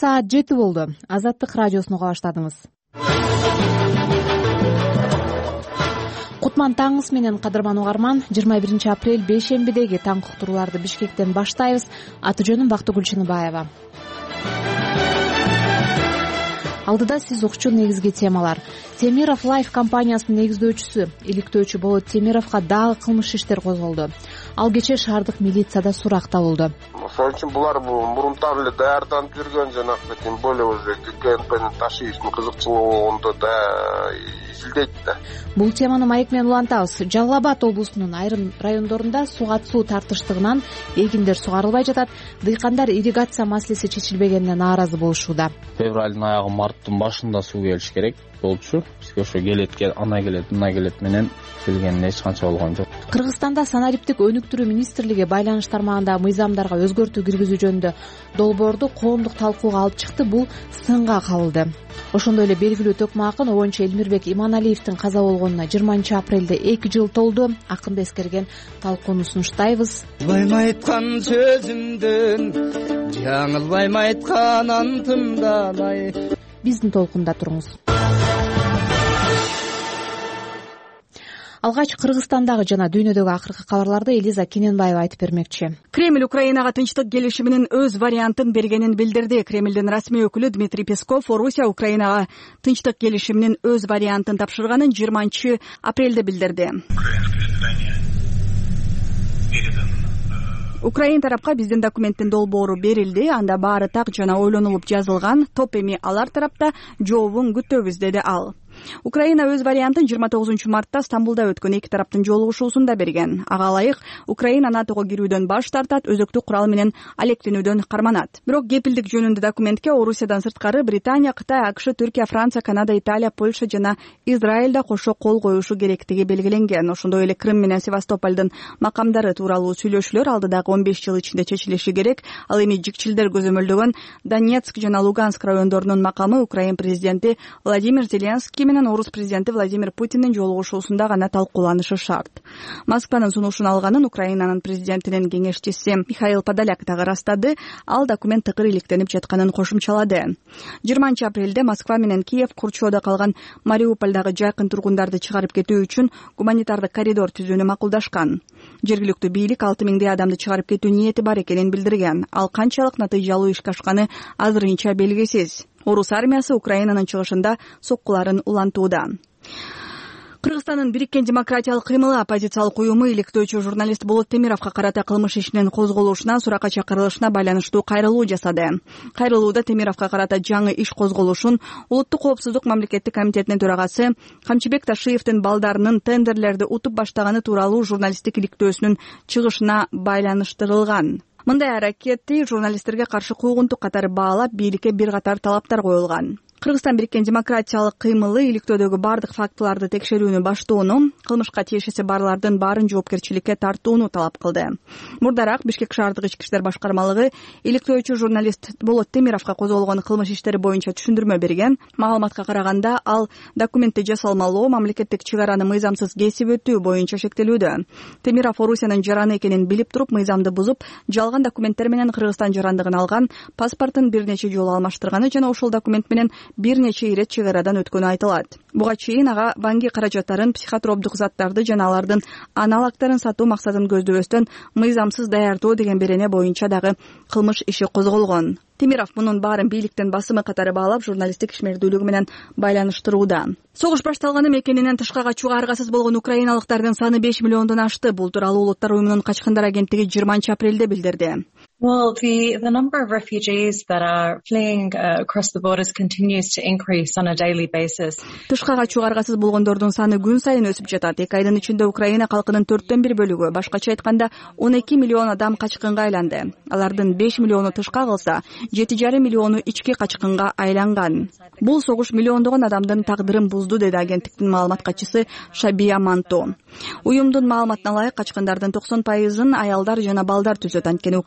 саат 7 болду. Азаттык радиосун уга баштадыңыз. Кутман таңыңыз менен, кадырман угарман. 21 апрель бейшембидеги таң уктурууларды Бишкектен баштайбыз. Аты жөнүм Бактыгүл Чыныбаева. Алдыда сиз укчу негизги темалар. Темиров Лайф компаниясынын негиздөөчүсү, иликтөөчү Болот Темировго дагы кылмыш иштер козголду. Ал кечээ шаардык милицияда суракталууда. Ошон үчүн булар мурунтан эле даярданып жүргөн, жанагы тем более уже КНПнин ташыйштын кызыкчылыгы болгондо да изилдейт да. Бул теманы маек менен улантабыз. Жалал Абад облусунун айрым райондорунда суу тартыштыгынан эгиндер сугарылбай жатат. Дыйкандар ирригация маселеси чечилбегенине нааразы болушууда. Февралдын аягы, марттын башында суу келиш керек болчу. Бизге ошо ана келет менен келгенине эч канча болгон жок. Кыргызстанда санариптик өнүктүрүү министрлиги байланыш тармагындагы мыйзамдарга өзгөртүү киргизүү жөнүндө долбоорду коомдук талкууга алып чыкты. Бул сынга кабылды. Ошондой эле белгилүү төкмө акын обончу Элмирбек Иманалиевдин каза болгонуна 20 апрелде 2 жыл толду. Акынды эскерген талкууну сунуштайбыз. Байма айткан сөзүмдөн жаңылбайм айткан антымдан ай. Биздин толкунда туруңуз. Алгач Кыргызстандагы жана дүйнөдөгү акыркы кабарларды Элиза Кененбаева айтып бермекчи. Кремль Украинага тынчтык келишиминин өз вариантын бергенин билдирди. Кремлдин расмий өкүлү Дмитрий Песков Орусия Украинага тынчтык келишиминин өз вариантын тапшырганын 20 апрелде билдирди. Украин тарапка биздин документтин долбоору берилди. Анда баары так жана ойлонулуп жазылган. Топ эми алар тарапта жообун күтөбүз, деди ал. Украина өз вариантын 29 мартта Стамбулда өткөн эки тараптын жолугушуусунда берген. Ага ылайык Украина НАТОго кирүүдөн баш тартат, өзөктүк курал менен алектенүүдөн карманат. Бирок кепилдик жөнүндө документке Орусиядан сырткары Британия, Кытай, АКШ, Түркия, Франция, Канада, Италия, Польша жана Израиль да кошо кол коюшу керектиги белгиленген. Ошондой эле Крым менен Севастополдун макамдары тууралуу сүйлөшүүлөр алдыдагы 15 жыл ичинде чечилиши керек. Ал эми жикчилдер көзөмөлдөгөн Донецк жана Луганск райондорунун макамы Украин президенти Владимир Зеленский менен Орус президенти Владимир Путиндин жолугушуусунда гана талкууланышы шарт. Москванын сунушун алганын Украинанын президентинин кеңешчиси Михаил Подоляк дагы ырастады. Ал документ тыкыр иликтенип жатканын кошумчалады. 20 апрелде Москва менен Киев Курчоодо калган Мариупольдагы жакын тургундарды чыгарып кетүү үчүн гуманитардык коридор түзүүнү макулдашкан. Жергиликтүү бийлик 6000 адамды чыгарып кетүү ниети бар экенин билдирген. Ал канчалык натыйжалуу ишке ашканы азырынча белгисиз. Орус армиясы Украинанын чыгышында соккуларын улантууда. Кыргызстандын Бириккен демократиялык кыймылы оппозициялык уюму иликтөөчү журналист Болот Темировго карата кылмыш ишинин козголушуна, суракка чакырылышына байланыштуу кайрылуу жасады. Кайрылууда Темировго карата жаңы иш козголушун Улуттук коопсуздук мамлекеттик комитетинин төрагасы Камчыбек Ташиевдин балдарынын тендерлерди утуп баштаганы тууралуу журналисттик иликтөөсүнүн чыгышына байланыштырылган. Мындай аракетти журналисттерге каршы куугунтук катары баалап, бийликке бир катар талаптар коюлган. Кыргызстан Бириккен демократиялык кыймылы иликтөөдөгү бардык фактыларды текшерүүнү баштоону, кылмышка тиешеси барлардын баарын жоопкерчиликке тартууну талап кылды. Мурдараак Бишкек шаардык ички иштер башкармалыгы иликтөөчү журналист Болот Темировго козголгон кылмыш иштери боюнча түшүндүрмө берген. Маалыматка караганда, ал документти жасалмалоо, мамлекеттик чек араны мыйзамсыз кесип өтүү боюнча шектелүүдө. Темиров Орусиянын жараны экенин билип туруп, мыйзамды бузуп, жалган документтер менен Кыргызстан жарандыгын алган, паспортун бир нече жолу алмаштырганы жана ошол документ менен бир нече ирет чек арадан өткөнү айтылат. Буга чейин ага банги каражаттарын, психотроптук заттарды жана алардын аналогдорун сатуу максатын көздөбөстөн мыйзамсыз даярдоо деген берене боюнча дагы кылмыш иши козголгон. Темиров мунун баарын бийликтин басымы катары баалап, журналисттик ишмердүүлүгү менен байланыштырууда. Согуш башталганы мекенинен тышка качууга аргасыз болгон украиналыктардын саны 5 миллиондон ашты. Бул тууралуу Улуттар уюмунун качкындар агенттиги 20 апрелде билдирди. Well, the number of refugees that are fleeing across the borders continues to increase on a daily basis. Тышка качууга аргасыз болгондордун саны күн сайын өсүп жатат. 2 айдын ичинде Украина калкынын 4/1 бөлүгү, башкача айтканда 12 миллион адам качкынга айланды. Алардын 5 миллиону тышка калса, 7,5 миллиону ички качкынга айланган. Бул согуш миллиондогон адамдын тагдырын бузду, деди агенттиктин маалымат катчысы Шабия Манто. Уюмдун маалыматына ылайык, качкындардын 90%-ын аялдар жана балдар түзөт. Анткени Украин бийлиги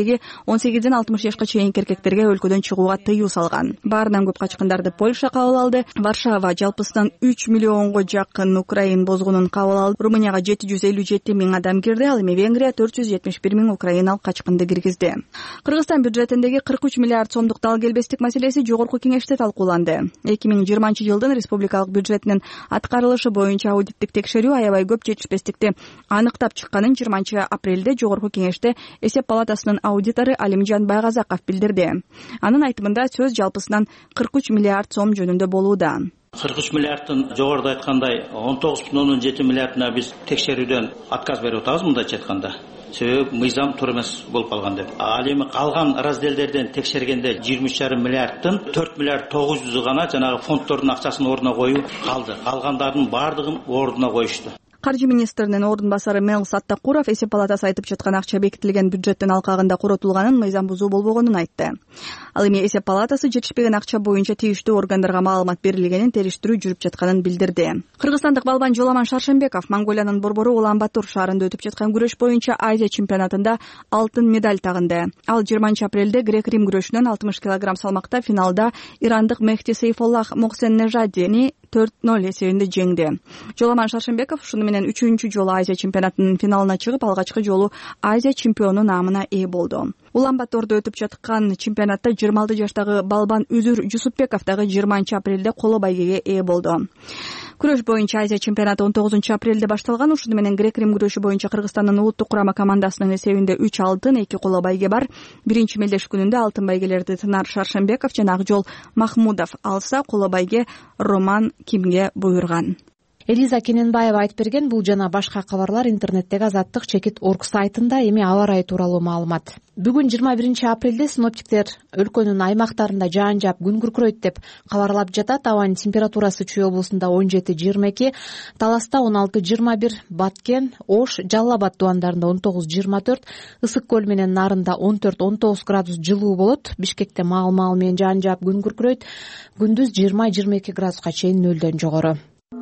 бийлиги 18-ден 60 жашка чейинки эркектерге өлкөдөн чыгууга тыюу салган. Баарынан көп качкындарды Польша кабыл алды. Варшава жалпысынан 3 миллионго жакын украин бозгунун кабыл алды. Румынияга 757 миң адам кирди, ал эми Венгрия 471 миң украиналык качкынды киргизди. Кыргызстан бюджетиндеги 43 миллиард сомдук дал келбестик маселеси жогорку кеңеште талкууланды. 2020-жылдын республикалык бюджетинин аткарылышы боюнча аудиттик текшерүү аябай көп жетишпестикти аныктап чыкканын 20-апрелде жогорку кеңеште эсеп палатасынын аудитору Алимжан Байгазаков билдирди. Анын айтымында сөз жалпысынан 43 миллиард сом жөнүндө болууда. 43 миллиардтын жогоруда айткандай 19,7 миллиардына биз текшерүүдөн отказ берип атабыз, мындайча айтканда. Себеби мыйзам туура эмес болуп калган деп. Ал эми калган разделдерден текшергенде 23,5 миллиардтын 4 миллиард 900 гана жанагы фонддордун акчасын ордуна коюу калды. Калгандардын баардыгын ордуна коюшту. Каржы министринин ордун басары Мел Саттакуров эсеп палатасы айтып жаткан акча бекитилген бюджеттин алкагында коротулганын, мыйзам бузуу болбогонун айтты. Ал эми эсеп палатасы жетишпеген акча боюнча тийиштүү органдарга маалымат берилгенин, териштирүү жүрүп жатканын билдирди. Кыргызстандык балбан Жоламан Шаршембеков Монголиянын Борбору Улан-Батор шаарында өтүп жаткан күрөш боюнча Азия чемпионатында алтын медаль тагынды. Ал 20-апрелде грек-рим күрөшүнөн 60 кг салмакта финалда ирандык Мехди Сейфоллах Мохсен-Нежадини 4-0 эсебинде жеңди. Жоламан Шаршембеков ушуну менен 3-чү жолу Азия чемпионатынын финалына чыгып, алгачкы жолу Азия чемпиону наамына ээ болду. Улан-Батордо өтүп жаткан чемпионатта 26 жаштагы балбан Үзүр Жусупбеков дагы 20-апрелде коло байгеге ээ болду. Күрөш боюнча Азия чемпионаты 19-апрелде башталган. Ушуну менен грек-рим күрөшү боюнча Кыргызстандын улуттук курама командасынын эсебинде 3 алтын, 2 коло байге бар. Биринчи мелдеш күнүндө алтын байгелерди Тынар Шаршембеков жана Акжол Махмудов алса, коло байге Роман Кимге буйрган. Элиза Кененбаева айтып берген бул жана башка кабарлар интернеттеги Азаттык Чекит.org сайтында. Эми аба ырайы тууралуу маалымат. Бүгүн 21-апрелде синоптиктер өлкөнүн аймактарында жаан жаап күн күркүрөйт деп кабарлап жатат. Абанын температурасы Чүй облусунда 17-22, Таласта 16-21, Баткен, Ош, Жалал Абад дубандарында 19-24, Ысык көл менен Нарында 14-19 градус жылуу болот. Бишкекте маал менен жаан жаап күн күркүрөйт. Күндүз 20-22 градуска чейин нөлдөн жогору.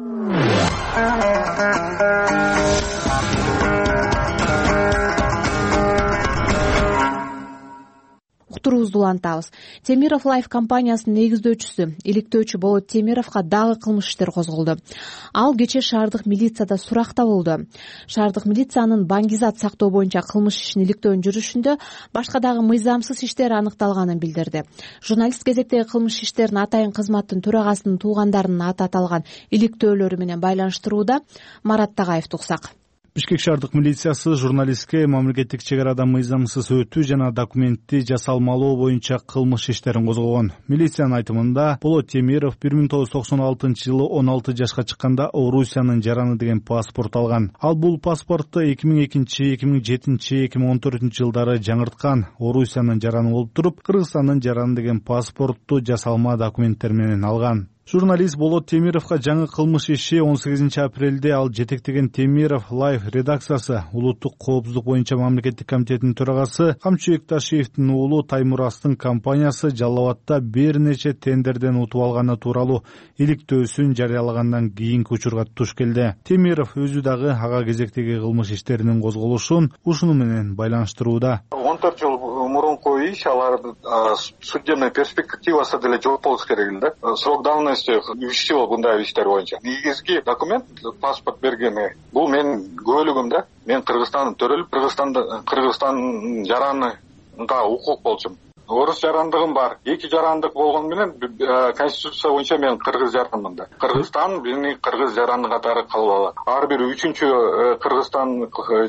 Уктуруубузду улантабыз. Темиров Лайф компаниясынын негиздөөчүсү, иликтөөчү Болот Темировго дагы кылмыш иштер козголду. Ал кечээ шаардык милицияда суракта болду. Шаардык милициянын баңгизат сактоо боюнча кылмыш ишин иликтөөнүн жүрүшүндө башка дагы мыйзамсыз иштер аныкталганын билдирди. Журналист кезектеги кылмыш иштерин атайын кызматтын төрагасынын туугандарынын аты аталган иликтөөлөрү менен байланыштырууда. Марат Тагаевди уксак. Бишкек шаардык милициясы журналистке мамлекеттик чек арада мыйзамсыз өтүү жана документти жасалмалоо боюнча кылмыш иштерин козгогон. Милициянын айтымында Болот Темиров 1996-жылы 16 жашка чыкканда Орусиянын жараны деген паспорт алган. Ал бул паспортду 2002, 2007, 2014 жылдары жаңырткан. Орусиянын жараны болуп туруп, Кыргызстандын жараны деген паспортту жасалма документтер менен алган. Журналист Болот Темировго жаңы кылмыш иши 18-апрелде ал жетектеген Темиров Лайф редакциясы улуттук коопсуздук боюнча мамлекеттик комитетинин төрагасы Камчы Экташиевдин уулу Таймурастын компаниясы Жалал Абадта бир нече тендерден утуп алганы тууралуу иликтөөсүн жарыялагандан кийинки учурга туш келди. Темиров өзү дагы ага кезектеги кылмыш иштеринин козголушун ушуну менен байланыштырууда. 14 жыл мурунку иш, алардын судебный перспективасы деле жок болуш керек эле. Срок давности иши мындай иштер боюнча. Негизги документ паспорт бергени бул менин күбөлүгүм да. Мен Кыргызстандын төрөлүп, Кыргызстандын жаранына укук болчумун. Орус жарандыгым бар. 2 жарандык болгону менен конституция боюнча мен кыргыз жаранмын да. Кыргызстан биздин кыргыз жараны катары калып алат. Ар бир 3-чү Кыргызстан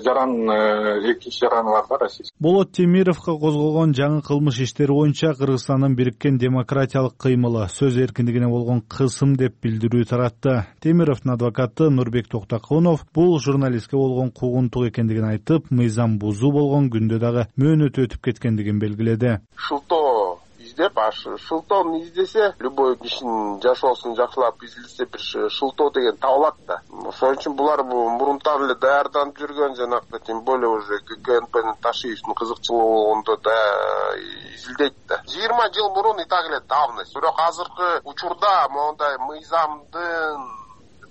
жаран, 2 жараны бар да Россия. Болот Темировго козголгон жаңы кылмыш иштери боюнча Кыргызстандын бириккен демократиялык кыймылы сөз эркиндигине болгон кысым деп билдирүү таратты. Темировдун адвокаты Нурбек Токтоконов бул журналистке болгон куугунтук экендигин айтып, мыйзам бузуу болгон күндө дагы мөөнөт өтүп кеткендигин белгиледи. Шылтоо издеп, шылтоон издесе, любой кишинин жашоосун жакшылап изилдесе бир шылтоо деген табылат да. Ошон үчүн булар мурунтан эле даярданып жүргөн, жанагы тем более уже КНПнин Ташиевдин кызыкчылыгы болгондо да изилдейт да. 20 жыл мурун и так эле давность. Бирок азыркы учурда моундай мыйзамдын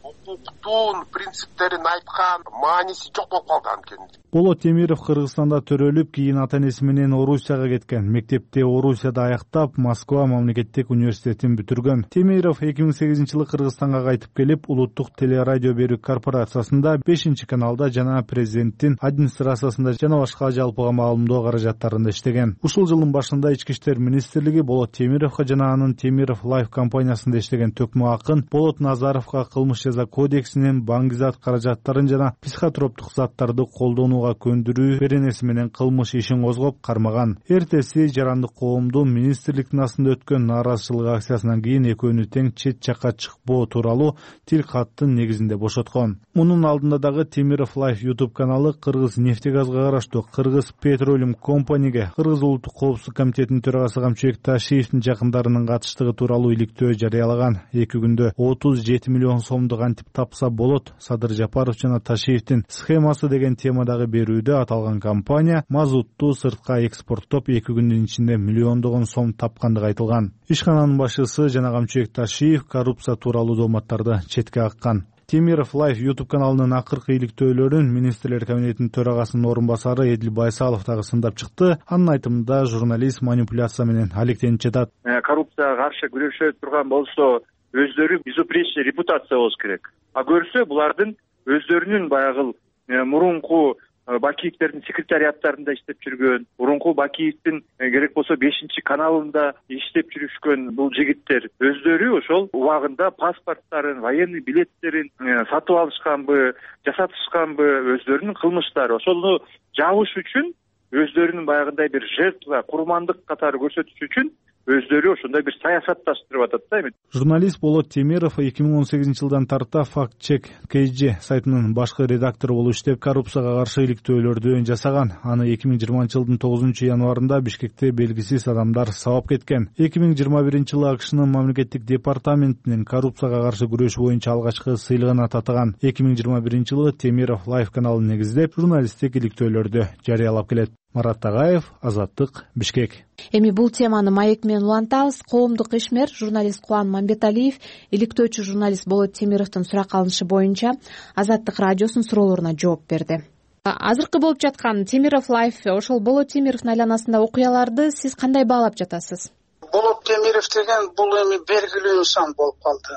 укуктун принциптерин айткан, мааниси жок болуп калды анткени. Болот Темиров Кыргызстанда төрөлүп, кийин ата-энеси менен Орусияга кеткен. Мектепти Орусияда аяктап, Москва мамлекеттик университетин бүтүргөн. Темиров 2008-жылы Кыргызстанга кайтып келип, улуттук телерадио берүү корпорациясында 5-каналда жана президенттин администрациясында жана башка жалпыга маалымдоо каражаттарында иштеген. Ушул жылдын башында Ички иштер министрлиги Болот Темировго жана анын Темиров Лайф компаниясында иштеген төкмө акын Болот Назаровго кылмыш жаза кодексинин баңгизат каражаттарын жана психотроптук заттарды колдонууга көндүрүү беренеси менен кылмыш ишин козгоп кармаган. Эртеси жарандык коомдун министрликтин астында өткөн нааразычылык акциясынан кийин экөөнү тең чет жакка чыкпоо тууралуу тил каттын негизинде бошоткон. Мунун алдында дагы Темиров Лайф YouTube каналы Кыргыз нефтегазга караштуу Кыргыз Petroleum Company'ге Кыргыз улуттук коопсуздук комитетинин төрагасы Камчыбек Ташиевдин жакындарынын катыштыгы тууралуу иликтөө жарыялаган. 2 күндө 37 миллион сомду кантип тапса болот? Садыр Жапаров жана Ташиевдин схемасы деген темадагы берүүдө аталган компания мазутту сыртка экспорттоп 2 күндүн ичинде миллиондогон сом тапкандыгы айтылган. Ишкананын башчысы жана Камчыбек Ташиев коррупция тууралуу дооматтарды четке каккан. Темиров Лайф YouTube каналынын акыркы иликтөөлөрүн министрлер кабинетинин төрагасынын орун басары Эдил Байсалов дагы сындап чыкты. Анын айтымында журналист манипуляция менен алектенип жатат. Коррупцияга каршы күрөшө турган болсо өздөрү безупречный репутация болуш керек. А көрсө булардын өздөрүнүн баягы мурунку Бакиевдердин секретариаттарында иштеп жүргөн, мурунку Бакиевдин керек болсо 5-каналында иштеп жүрүшкөн бул жигиттер өздөрү ошол убагында паспорттарын, военный билеттерин сатып алышканбы, жасатышканбы, өздөрүнүн кылмыштары ошону жабыш үчүн, өздөрүнүн баягындай бир жертва, курмандык катары көрсөтүш үчүн өздөрү ошондой бир саясатташтырып атат да эми. Журналист Болот Темиров 2018-жылдан тарта Fact Check KG сайтынын башкы редактору болуп иштеп, коррупцияга каршы иликтөөлөрдү жасаган. Аны 2020-жылдын 9-январында Бишкекте белгисиз адамдар сабап кеткен. 2021-жылы АКШнын мамлекеттик департаментинин коррупцияга каршы күрөш боюнча алгачкы сыйлыгына татыган. 2021-жылы Темиров Лайф каналын негиздеп, журналисттик иликтөөлөрдү жарыялап келет. Марат Тагаев, Азаттык, Бишкек. Эми бул теманы маек менен улантабыз. Коомдук ишмер журналист Кубан Мамбеталиев иликтөөчү журналист Болот Темировдун сурак алынышы боюнча Азаттык радиосунун суроолоруна жооп берди. Азыркы болуп жаткан Темиров Лайф, ошол Болот Темировдун айланасында окуяларды сиз кандай баалап жатасыз? Болот Темиров деген бул эми белгилүү инсан болуп калды.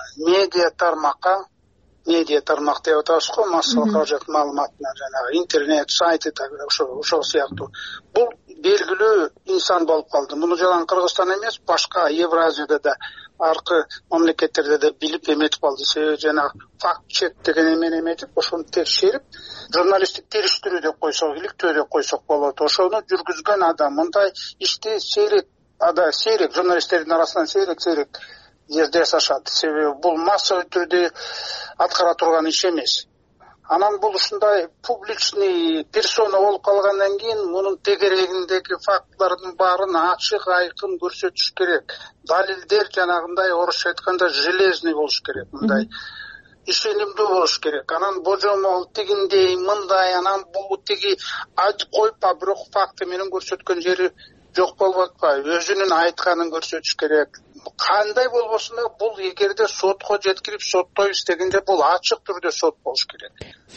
Медиа тармак деп атабыз го, массалык каражат маалыматына жанагы интернет сайты ошол сыяктуу. Бул белгилүү инсан болуп калды. Муну жалаң Кыргызстан эмес, башка Евразияда да, аркы мамлекеттерде да билип эметип калды. Себеби жанагы Fact Check деген эмени эметип, ошону текшерип, журналисттик териштирүү деп койсок, иликтөө деп койсок болот. Ошону жүргүзгөн адам мындай ишти сейрек журналисттердин арасынан сейрек жерде жасашат. Себеби бул массовый түрдө аткара турган иш эмес. Анан бул ушундай публичный персона болуп калгандан кийин мунун тегерегиндеги фактылардын баарын ачык айкын көрсөтүш керек. Далилдер жанагындай орусча айтканда железный болуш керек. Мындай ишенимдүү болуш керек. Анан божомол тигиндей, мындай, анан бул тиги койпа, бирок факты менен көрсөткөн жери жок болуп атпайбы. Өзүнүн айтканын көрсөтүш керек. Кандай болбосун да бул эгерде сотко жеткирип соттойбуз дегенде бул ачык түрдө сот болуш керек.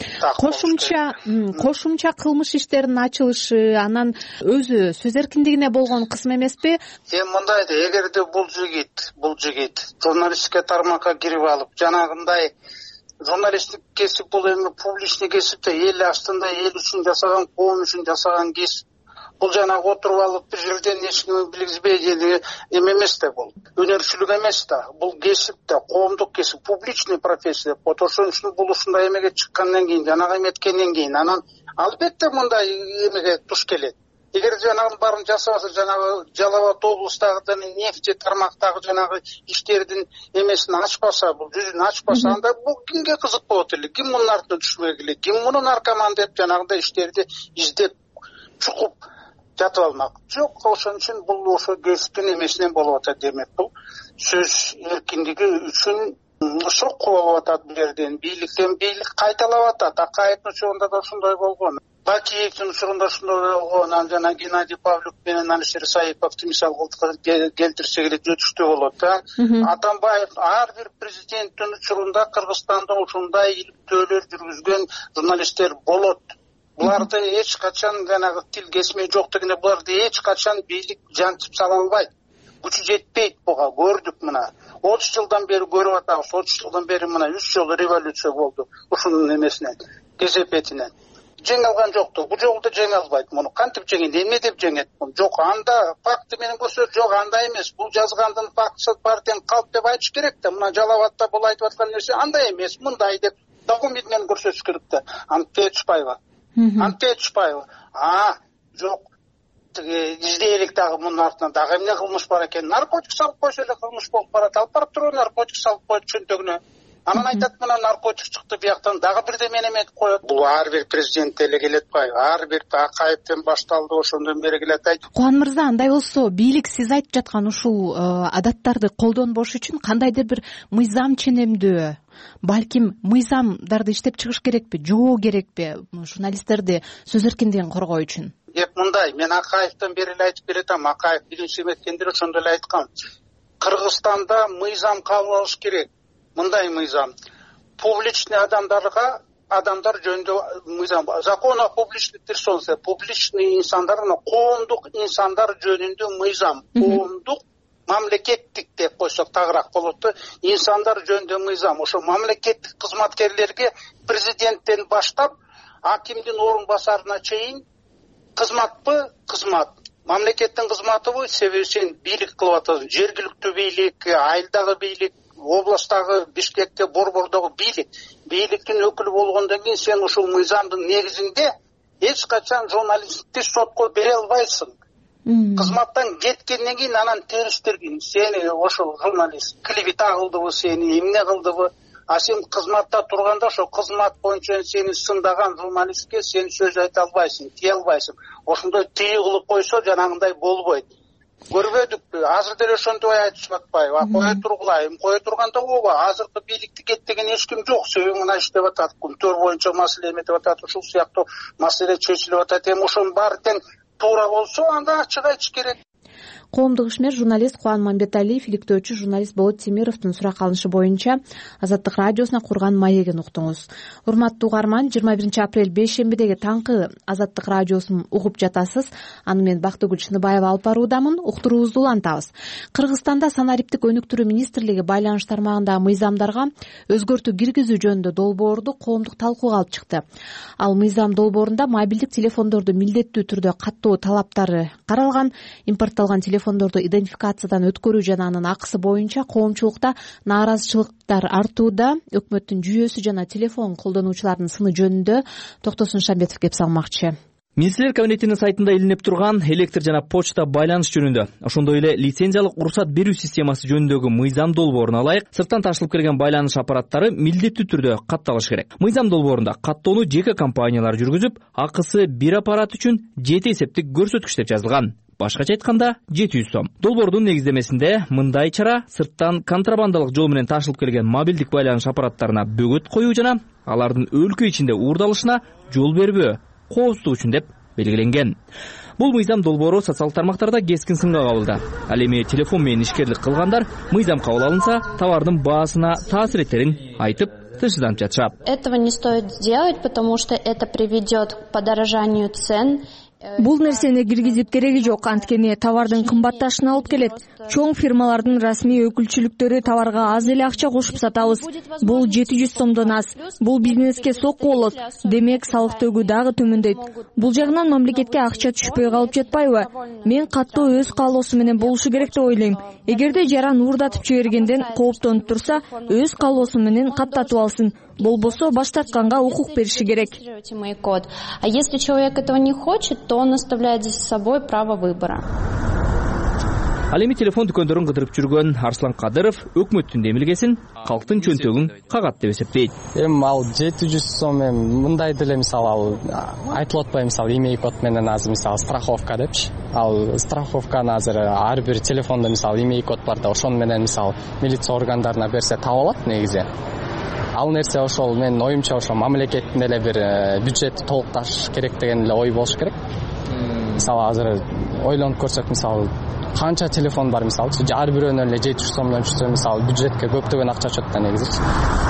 Кошумча кылмыш иштеринин ачылышы, анан өзү сөз эркиндигине болгон кысым эмеспи? Мындай да, эгерде бул жигит журналистика тармакка кирип алып, жанагындай журналисттик кесип бул эми публичный кесип да, эл астында эл үчүн жасаган, коом үчүн жасаган кесип. Бул жанагы отуруп алып бир жерден эчкими билгизбей эме эмес да, бул өнөрчүлүк эмес да, бул кесип да, коомдук кесип, публичный профессия деп коет. Ошон үчүн бул ушундай эмеге чыккандан кийин, жанагы эметкенден кийин анан албетте мындай эмеге туш келет. Эгер жанагы баарын жасабаса, жанагы Жалал Абад облустагы нефти тармактагы жанагы иштердин эмесин ачпаса, бул жүзүн ачпаса, анда бул кимге кызык болот эле? Ким мунун артынан түшпөй эле? Ким муну наркоман деп жанагындай иштерди издеп чукуп жатып алмак? Жок, ошон үчүн бул ошо кесиптин эмесинен болуп атат демек. Бул сөз эркиндиги үчүн сокку болуп атат. Бул жерден бийлик кайталап атат. Акаевдин учурунда да ушундай болгон. Бакиевдин учурунда ошондой болгон, анан жана Геннадий Павлюк менен Алишер Саиповду мисал келтирсе келет өтүштүү болот. Атамбаев ар бир президенттин учурунда Кыргызстанда ушундай иликтөөлөр жүргүзгөн журналисттер болот. Буларды эч качан жанагы тил кесмей жок дегенде буларды эч качан бийлик жантып сала албайт. Күчү жетпейт буга, көрдүк мына. 30 жылдан бери көрүп атабыз. 30 жылдан бери мына 3 жолу революция болду. Ушунун эмесинен, кесепетинен. Жеңе алган жокту. Бул жолу да жеңе албайт. Муну кантип жеңет, эмне деп жеңет? Жок, анда факты менен көрсөт, жок, андай эмес. Бул жазгандын фактысы партиянын калп деп айтыш керек да. Мына Жалалбатта бул айтып аткан нерсе андай эмес, мындай деп документ менен көрсөтүш керек да. Антип Тышпаева. Жок. Издейлик дагы мунун артынан дагы эмне кылмыш бар экен? Наркотик салып койсо эле кылмыш болуп барат. Алып барып туруп наркотик салып коет чөнтөгүнө. Анан айтат, мына наркотик чыкты бияктан, дагы бирдеме эметип коет. Бул ар бир президент эле келет бай. Ар бир Акаевден башталды, ошондон бери келет айт. Кубан мырза, андай болсо, бийлик сиз айтып жаткан ушул адаттарды колдонбош үчүн кандайдыр бир мыйзам ченемдүү, балким мыйзамдарды иштеп чыгыш керекпи, жоо керекпи журналисттерди сөз эркиндигин коргоо үчүн? Мындай, мен Акаевден бери эле айтып беретем. Акаев биринчи эметкендер ошондой эле айткан. Кыргызстанда мыйзам кабыл алыш керек. Мындай мыйзам. Публичный адамдар жөнүндө мыйзам. Закон о публичных персонах, публичный инсандар, коомдук инсандар жөнүндө мыйзам. Коомдук мамлекеттик деп койсок тагыраак болот. Инсандар жөнүндө мыйзам. Ошо мамлекеттик кызматкерлерге президенттен баштап акимдин орун басарына чейин кызматпы? Кызмат. Мамлекеттин кызматыбы? Себеби сен бийлик кылып атасың. Жергиликтүү бийлик, айылдагы бийлик, областагы, Бишкекте, Борбордогу бийликтин өкүлү болгондон кийин сен ушул мыйзамдын негизинде эч качан журналистти сотко бере албайсың. Кызматтан кеткенден кийин анан териштиргин. Сени ошол журналист клевета кылдыбы, сени эмне кылдыбы? А сен кызматта турганда ошо кызмат боюнча сени сындаган журналистке сен сөз айта албайсың, тие албайсың. Ошондой тыйы кылып койсо жанагындай болбойт. Көрбөдүкпү? Азыр деле ошондой айтышып атпайбы? Кое тургулайм, кое турганда ооба, азыркы бийликти кеттеген эч ким жок. Себеби мына иштеп атат, күнтөр боюнча маселе эметип атат, ушул сыяктуу маселе чечилип атат. Ошонун баары тең туура болсо анда ачык айтыш керек. Коомдук ишмер журналист Кубан Мамбеталиев иликтөөчү журналист Болот Темировдун сурак алышы боюнча Азаттык радиосуна курган маегин уктуңуз. Урматтуу угарман, 21 апрель бейшембидеги таңкы Азаттык радиосун угуп жатасыз. Аны мен Бактыгүл Чыныбаева алып баруудамын. Уктуруубузду улантабыз. Кыргызстанда санариптик өнүктүрүү министрлиги байланыш тармагындагы мыйзамдарга өзгөртүү киргизүү жөнүндө долбоорду коомдук талкууга алып чыкты. Ал мыйзам долбоорунда мобилдик телефондорду милдеттүү түрдө каттоо талаптары каралган, импортталган телефондорду идентификациядан өткөрүү жана анын акысы боюнча коомчулукта нааразычылыктар артууда. Өкмөттүн жүйөсү жана телефон колдонуучулардын сыны жөнүндө Токтосун Шамбетов кеп салмакчы. Министрлер кабинетинин сайтында илинип турган электр жана почта байланыш жөнүндө, ошондой эле лицензиялык уруксат берүү системасы жөнүндөгү мыйзам долбооруна ылайык сырттан ташылып келген байланыш аппараттары милдеттүү түрдө катталыш керек. Мыйзам долбоорунда каттоону жеке компаниялар жүргүзүп, акысы бир аппарат үчүн 7 эсептик көрсөткүч деп жазылган. Башкача айтканда 700 сом. Долбоордун негиздемесинде мындай чара сырттан контрабандалык жол менен ташылып келген мобилдик байланыш аппараттарына бөгөт коюу жана алардын өлкө ичинде уурдалышына жол бербөө коопсуздук үчүн деп белгиленген. Бул мыйзам долбоору социалдык тармактарда кескин сынга кабылды. Ал эми телефон менен ишкерлик кылгандар мыйзам кабыл алынса, товардын баасына таасир этерин айтып, тышыданып жатышат. Этого не стоит делать, потому что это приведет к подорожанию цен. Бул нерсени киргизип кереги жок, анткени товардын кымбатташына алып келет. Чоң фирмалардын расмий өкүлчүлүктөрү товарга аз эле акча кошуп сатабыз. Бул 700 сомдон аз. Бул бизнеске сокку болот. Демек салык төгүү дагы төмөндөйт. Бул жагынан мамлекетке акча түшпөй калып жатпайбы? Мен каттоо өз каалоосу менен болушу керек деп ойлойм. Эгерде жаран уурдатып жибергенден кооптонуп турса, өз каалоосу менен каттатып алсын. Болбосо баштатканга укук бериши керек. А если человек этого не хочет, то он оставляет за собой право выбора. Ал эми телефон дүкөндөрүн кыдырып жүргөн Арслан Кадыров өкмөттүн демилгесин калктын чөнтөгүн кагат деп эсептейт. Ал 700 сом мындай деле мисалы айтылып атпайбы, мисалы имей код менен азыр мисалы страховка депчи. Ал страховканы азыр ар бир телефондо мисалы имей код бар да, ошону менен мисалы милиция органдарына берсе таап алат негизи. ал нерсе ошол менин оюмча ошо мамлекеттин эле бир бюджетти толукташ керек деген эле ой болуш керек. Мисалы азыр ойлонуп көрсөк, мисалы канча телефон бар, мисалычы ар бирөөнө эле 700 сомдон түшсө, мисалы бюджетке көптөгөн акча чөт да негизичи.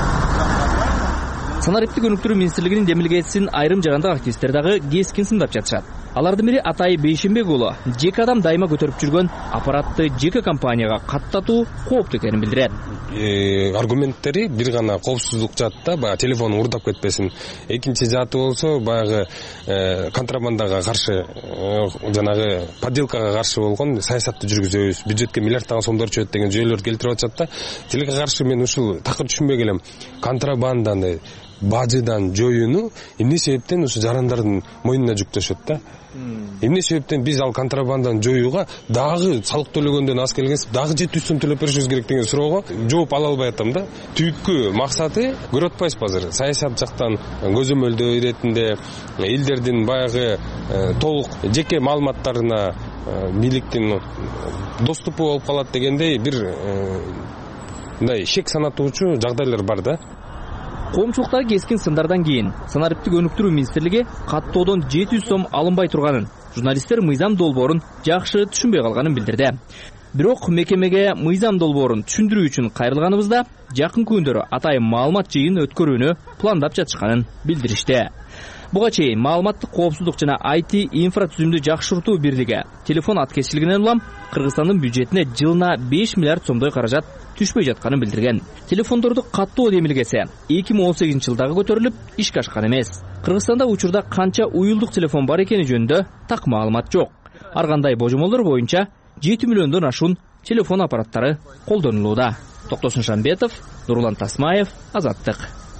Санариптик өнүктүрүү министрлигинин демилгесин айрым жагандык активисттер дагы кескин сындап жатышат. Алардын бири Атай Бейшенбек уулу жеке адам дайыма көтөрүп жүргөн аппаратты жеке компанияга каттатуу кооптуу экенин билдирет. Аргументтери бир гана коопсуздук жаатта, баягы телефон уурдап кетпесин. Экинчи жааты болсо баягы контрабандага каршы, жанагы подделкага каршы болгон саясатты жүргүзөбүз. Бюджетке миллиарддаган сомдор чөйт деген жүйөлөрдү келтирип атышат да. Тилге каршы мен ушул такыр түшүнбөй келем. Контрабанданы бажыдан жоюуну эмне себептен ушу жарандардын мойнуна жүктөшөт да? Эмне себептен биз ал контрабанданы жоюуга дагы салык төлөгөндөн аз келгенсиз, дагы 700 сом төлөп беришибиз керек деген суроого жооп ала албай атам да. Түпкү максаты көрүп атпайсызбы азыр? Саясат жактан көзөмөлдөө иретинде элдердин баягы толук жеке маалыматтарына бийликтин доступу болуп калат дегендей бир мындай шек санатуучу жагдайлар бар да. Коомчулуктагы кескин сындардан кийин Санариптик өнүктүрүү министрлиги каттоодон 700 сом алынбай турганын, журналисттер мыйзам долбоорун жакшы түшүнбөй калганын билдирди. Бирок мекемеге мыйзам долбоорун түшүндүрүү үчүн кайрылганыбызда жакын күндөрү атайын маалымат жыйын өткөрүүнү пландап жатышканын билдиришти. Буга чейин маалыматтык коопсуздук жана IT инфратүзүмдү жакшыртуу бирлиги телефон ат кесилигинен улам Кыргызстандын бюджетине жылына 5 миллиард сомдой каражат түшпөй жатканын билдирген. Телефондорду каттоо демилгеси 2018-жылдагы көтөрүлүп, ишке ашкан эмес. Кыргызстанда учурда канча уюлдук телефон бар экени жөнүндө так маалымат жок. Ар кандай божомолдор боюнча 7 миллиондон ашуун телефон аппараттары колдонулууда. Токтосун Шамбетов, Нурлан Тасмаев, Азаттык.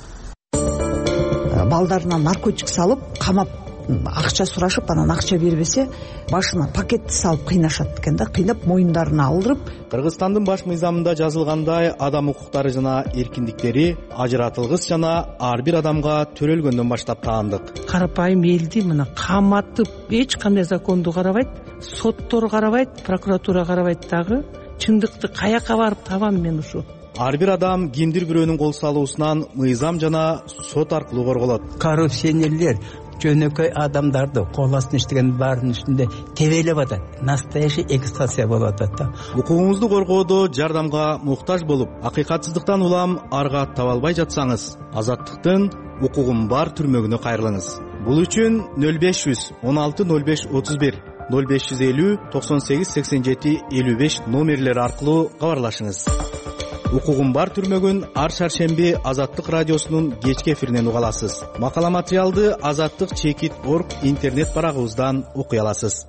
Балдарына наркотик салып, камап акча сурашып, анан акча бербесе, башына пакетти салып кыйнашат экен да, кыйнап моюндарына алдырып. Кыргызстандын баш мыйзамында жазылгандай, адам укуктары жана эркиндиктери ажыратылгыс жана ар бир адамга төрөлгөндөн баштап таандык. Карапайым элди мына каматып, эч кандай законду карабайт, соттор карабайт, прокуратура карабайт дагы. Чындыкты каяка барып табам мен ушу? Ар бир адам кимдир бирөөнүн кол салуусунан мыйзам жана сот аркылуу корголот. Коррупционерлер жөнөкөй адамдарды кол астына иштеген баардын үстүндө тебелеп атат. Настоящий эксплуатация болуп атат да. Укугуңузду коргоодо жардамга муктаж болуп, акыйкатсыздыктан улам арга таба албай жатсаңыз, Азаттыктын укугум бар түрмөгүнө кайрылыңыз. Бул үчүн 0500 16 05 31 0550 98 87 55 номерлери аркылуу кабарлашыңыз. Укугум бар түрмөгүн ар шаршемби Азаттык радиосунун кечки эфиринен уга аласыз. Макала материалды azаттык.org интернет барагыбыздан окуй аласыз.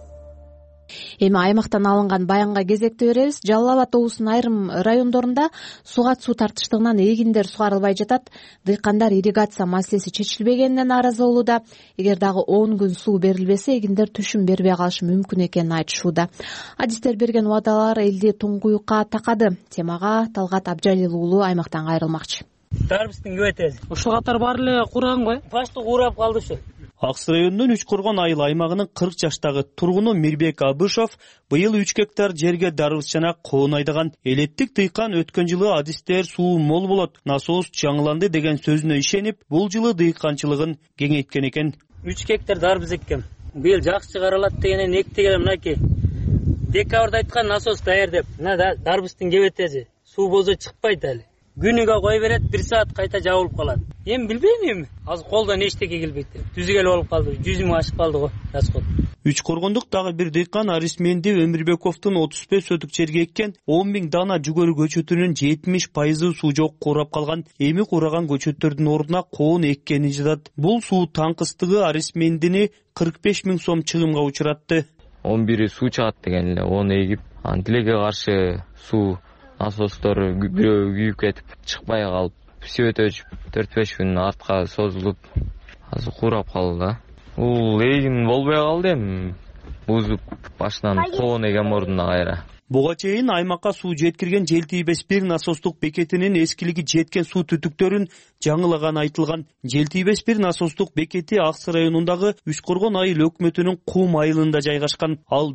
Эми аймактан алынган баянга кезекте беребиз. Жалал Абад облусунун айрым райондорунда суга суу тартыштыгынан эгиндер сугарылбай жатат. Дыйкандар ирригация маселеси чечилбегенинен нааразы болууда. Эгер дагы 10 күн суу берилбесе, эгиндер түшүм бербей калышы мүмкүн экенин айтышууда. Адистер берген убадалар элди туңгуюкка такады. Темага Талгат Абжалил уулу аймактан кайрылмакчы. Дарбыздын көбөтөзү. Ушул катар баары эле курган го. Башты курап калды ушу. Аксы районунун Үч Коргон айыл аймагынын 40 жаштагы тургуну Мирбек Абышов быйыл 3 гектар жерге дарбыз жана коон айдаган. Элеттик дыйкан өткөн жылы адистер суу мол болот, насос жаңыланды деген сөзүнө ишенип, бул жылы дыйканчылыгын кеңейткен экен. 3 гектар дарбыз эккем. Быйыл жакшы чыгарылат дегенен эктеген мынакей. Декабрда айткан насос даяр деп. Мына дарбыздын кебетези. Суу болсо чыкпайт али. Күнүгө кой берет, 1 саат кайта жабылып калат. Эми билбейм эми. Азыр колдон эчтеке келбейт. Түзүгөл болуп калды. 100 миң ашып калды го расход. Үч Коргондук дагы бир дыйкан Арисменди Өмүрбековдун 35 сотук жерге эккен 10 миң дана жүгөрү көчөтүнүн 70% суу жок курап калган. Эми кураган көчөттөрдүн ордуна коон эккени жатат. Бул суу таnkыстыгы Арисмендини 45 миң сом чыгымга учуратты. 11 суу чыгат деген эле, оны эгип, тилекке каршы суу насостор бирөө күйүп кетип, чыкпай калып, сөт өчүп, 4-5 күн артка созулуп, азыр курап калды да. Бул эгин болбой калды эми. Бузуп, башынан коон эген ордуна кайра. Буга чейин аймакка суу жеткирген Желтийбес 1 насостук бекетинин эскилиги жеткен суу түтүктөрүн жаңылаган айтылган. Желтийбес 1 насостук бекети Аксы районундагы Үч Коргон айыл өкмөтүнүн Кум айылында жайгашкан. Ал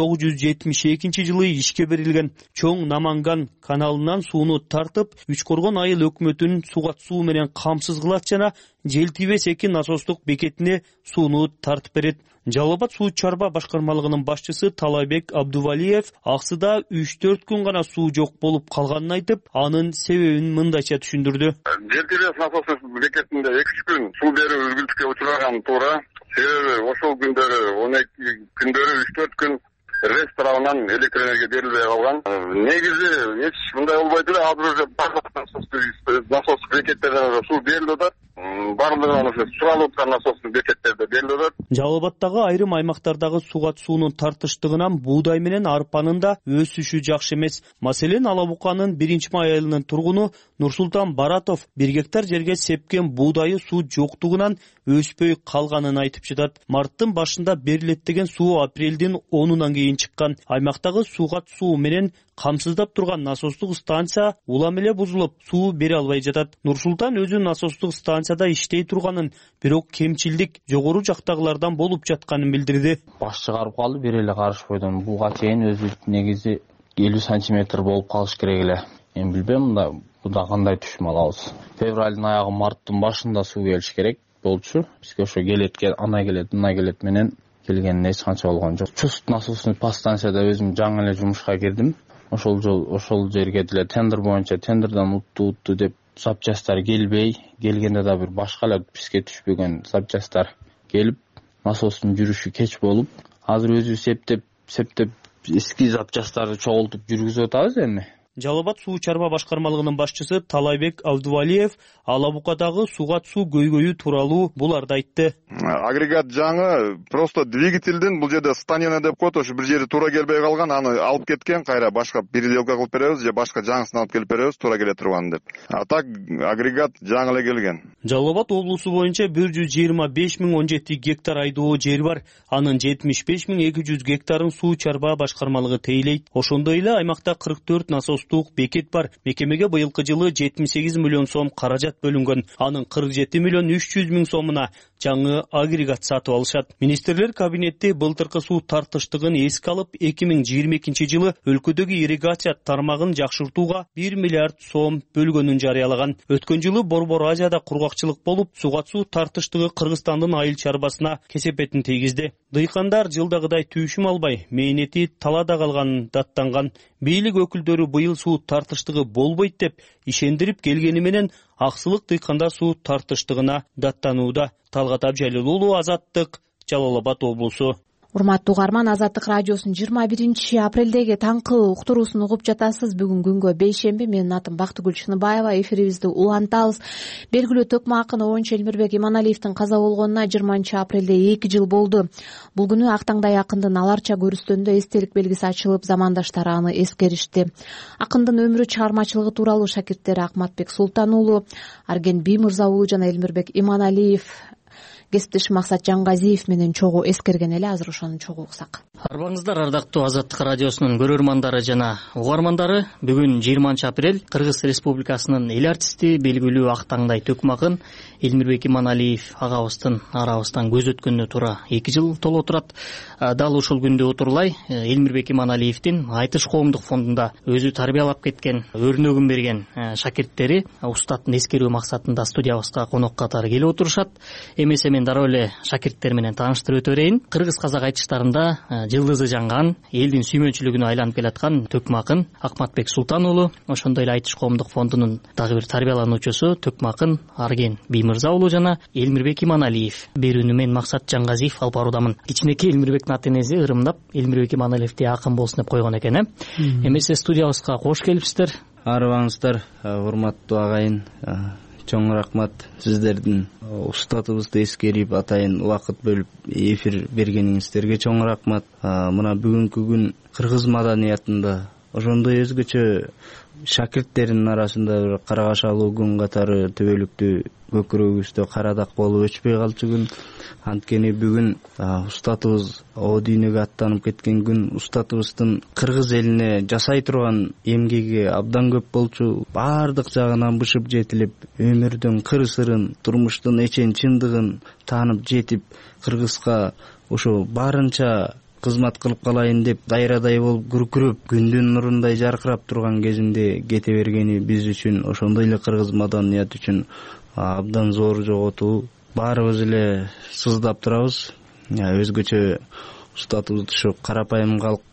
1972 жылы ишке берилген. Чоң Наманган каналынан сууну тартып, Үч Коргон айыл өкмөтүнүн сугат суу менен камсыз кылат жана Желтийбес 2 насостук бекетине сууну тартып берет. Жалал Абад суу чарба башкармалыгынын башчысы Талайбек Абдувалиев Аксыда 3-4 күн гана суу жок болуп калганын айтып, анын себебин мындайча түшүндүрдү. Желтийбес насостук бекетинде 2 күн суу берүү үзгүлтүккө учураган туура. Себеби ошол күндөрү 12 күндөрү 3-4 күн РЭС тарабынан электр энергия берилбей калган. Негизи эч мындай болбойт эле. Азыр уже барлык насостук бекеттерде суу берилип атат. Барлыгы ошо суралып аткан насостук бекеттерде берилип атат. Жалал Абадтагы айрым аймактардагы сугат суунун тартыштыгынан буудай менен арпанын да өсүшү жакшы эмес. Маселен, Ала Буканын 1-май айылынын тургуну Нурсултан Баратов 1 гектар жерге сепкен буудайы суу жоктугунан өспөй калганын айтып жатат. Марттын башында берилет деген суу апрелдин 10-унан кийин чыккан. Аймактагы сугат суу менен камсыздап турган насостук станция улам эле бузулуп, суу бере албай жатат. Нурсултан өзү насостук станцияда иштей турганын, бирок кемчилдик жогору жактагылардан болуп жатканын билдирди. Баш чыгарып калды, бир эле карыш бойдон. Буга чейин өзү негизи 50 сантиметр болуп калыш керек эле. Мен билбейм буда кандай түшүм алабыз. Февралдын аягы, марттын башында суу келиш керек болчу. Бизге ошо ана келет менен келгенин эч канча болгон жок. Чуст насосный подстанцияда өзүм жаңы эле жумушка кирдим. Ошол жерге деле тендер боюнча тендерден утту деп запчасттар келгенде да бир башка эле бизге түшпөгөн запчасттар келип, насостун жүрүшү кеч болуп, азыр өзү септеп эски запчасттарды чогултуп жүргүзүп атабыз эми. Жалал Абад суу чарба башкармалыгынын башчысы Талайбек Абдувалиев Ала Букадагы сугат суу көйгөйү тууралуу буларды айтты. Агрегат жаңы, просто двигательдин бул жерде станина деп коет, ошо бир жери туура келбей калган, аны алып кеткен, кайра башка переделка кылып беребиз же башка жаңысын алып келип беребиз, туура келе турган деп. А так агрегат жаңы эле келген. Жалал Абад облусу боюнча 125.017 гектар айдоо жер бар. Анын 75.200 гектарын суу чарба башкармалыгы тейлейт. Ошондой эле аймакта 44 насостук бекет бар. Мекемеге быйылкы жылы 78 миллион сом каражат бөлүнгөн. Анын 47 миллион 300 миң сомуна жаңы агрегат сатып алышат. Министрлер кабинети былтыркы суу тартыштыгын эске алып, 2022 жылы өлкөдөгү ирригация тармагын жакшыртууга 1 миллиард сом бөлгөнүн жарыялаган. Өткөн жылы Борбор Азияда кургакчылык болуп, сугат суу тартыштыгы Кыргызстандын айыл чарбасына кесепетин тийгизди. Дыйкандар жылдагыдай түшүм албай, мээнети талаада калганын даттанган. Бийлик өкүлдөрү быйыл суу тартыштыгы болбойт деп ишендирип келгени менен Аксылык дыйкандар суу тартыштыгына даттанууда. Талгат Абжалил уулу, Азаттык, Жалал Абад облусу. Урматтуу угарман, Азаттык радиосунун 21 апрелдеги таңкы уктуруусун угуп жатасыз. Бүгүн күнгө бейшемби. Менин атым Бактыгүл Чыныбаева. Эфирибизди улантабыз. Белгилүү төкмө акын Оончу Элмирбек Иманалиевдин каза болгонуна 20 апрелде 2 жыл болду. Бул күнү Актаңдай акындын аларча көрүстөнүндө эстелик белгиси ачылып, замандаштары аны эскеришти. Акындын өмүрү, чыгармачылыгы тууралуу шакирттери Акматбек Султан уулу, Арген Биймырза уулу жана Элмирбек Иманалиев, кесиптеш Максат Жаңгазиев менен чогуу эскерген эле. Азыр ошону чогуу уксак. Арбаңыздар, ардактуу Азаттык радиосунун көрөрмандары жана угармандары. Бүгүн 20 апрель Кыргыз Республикасынын эл артисти, белгилүү Актаңдай төкмө акын Элмирбек Иманалиев агабыздын арабыздан көз өткөнүнө туура 2 жыл толо турат. Дал ушул күндө отурлай Элмирбек Иманалиевдин Айтыш коомдук фондунда өзү тарбиялап кеткен, өрнөгүн берген шакирттери устаттын эскерүү максатында студиябызга конок катары келип отурушат. Эмесе мен дароо эле шакирттер менен тааныштырып өтө берейин. Кыргыз-казак айтыштарында жылдызы жанган, элдин сүймөнчүлүгүнө айланып келаткан төкмө акын Акматбек Султан уулу, ошондой эле Айтыш коомдук фондунун дагы бир тарбиялануучусу төкмө акын Арген Биймырза уулу жана Элмирбек Иманалиев. Берүүнү мен Максат Жаңгазиев алып баруудамын. Кичинекей Элмирбектин ата энеси ырымдап Элмирбек Иманалиевди акын болсун деп койгон экен. Эмесе студиябызга кош келипсиздер. Арыбаңыздар, урматтуу агайын. Чоң рахмат сиздердин устатыбызды эскерип атайын убакыт бөлүп эфир бергениңиздерге чоң рахмат. Мына бүгүнкү күн кыргыз маданиятында ошондой өзгөчө шакирттердин арасында бир карагашалуу күн катары төбөлүктүү көкүрөгүбүздө кара дак болуп өчпөй калчу күн. Анткени бүгүн устатыбыз о дүйнөгө аттанып кеткен күн. Устатыбыздын кыргыз элине жасай турган эмгеги абдан көп болчу. Баардык жагынан бышып жетилип, өмүрдүн кыры-сырын, турмуштун эчен чындыгын таанып жетип, кыргызга ошо барынча кызмат кылып калайын деп дайрадай болуп күркүрөп, күндүн нурундай жаркырап турган кезинде кете бергени биз үчүн, ошондой эле кыргыз маданият үчүн абдан зор жоготуу. Баарыбыз эле сыздап турабыз. Өзгөчө устатыбызды ушу карапайым калк,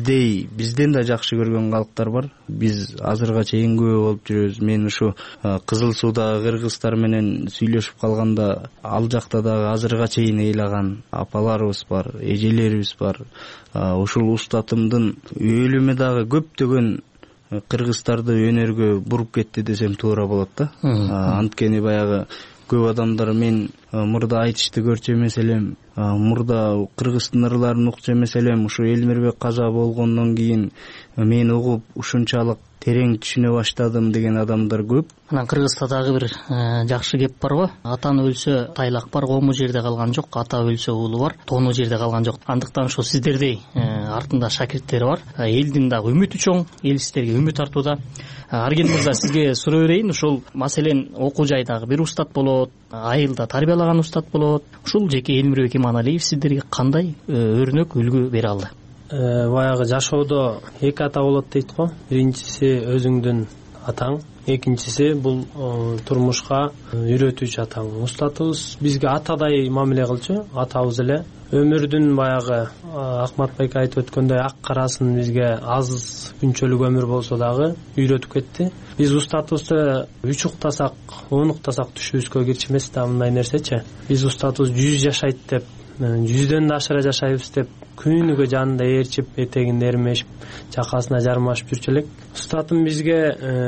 бизден да жакшы көргөн калктар бар. Биз азырга чейин күбө болуп жүрөбүз. Мен ушу Кызыл Суудагы кыргыздар менен сүйлөшүп калганда, ал жакта дагы азырга чейин ыйлаган апаларыбыз бар, эжелерибиз бар. Ушул устатымдын өлүмү дагы көптөгөн кыргыздарды өнөргө буруп кетти десем туура болот да. Анткени баягы көп адамдар мен мурда айтышты көрчү эмес элем, мурда кыргыздын ырларын укчу эмес элем, ушу Элмирбек каза болгондон кийин мен угуп ушунчалык терең түшүнө баштадым деген адамдар көп. Анан Кыргызда дагы бир жакшы кеп барбы? Атан өлсө тайлак бар, кому жерде калган жок, ата өлсө уулу бар, тоону жерде калган жок. Андыктан ошо сиздердей артында шакирттери бар. Элдин дагы үмүтү чоң, эл сиздерге үмүт артууда. Арген мырза, сизге суроо берейин. Ушул маселен окуу жайдагы бир устат болот, айылда тарбиялаган устат болот. Ушул жеке Элмирбек Иманалиев сиздерге кандай өрнөк, үлгү бере алды? Баягы жашоодо эки ата болот дейт го. Биринчиси өзүңдүн атаң, экинчиси бул турмушка үйрөтүүчү атаң. Устатыбыз бизге атадай мамиле кылчу, атабыз эле. Өмүрдүн баягы Акматбек айтып өткөндөй ак карасын бизге аз күнчөлүк өмүр болсо дагы үйрөтүп кетти. Биз устатыбызды 3 уктасак, 10 уктасак түшүбүзгө кирчимес да мындай нерсечи. Биз устатыбыз 100 жашайт деп, 100дөн да ашыра жашайбыз деп күнүгө жанында ээрчип, этегинде эрмешип, жакасына жармашып жүрчү элек. Устатым бизге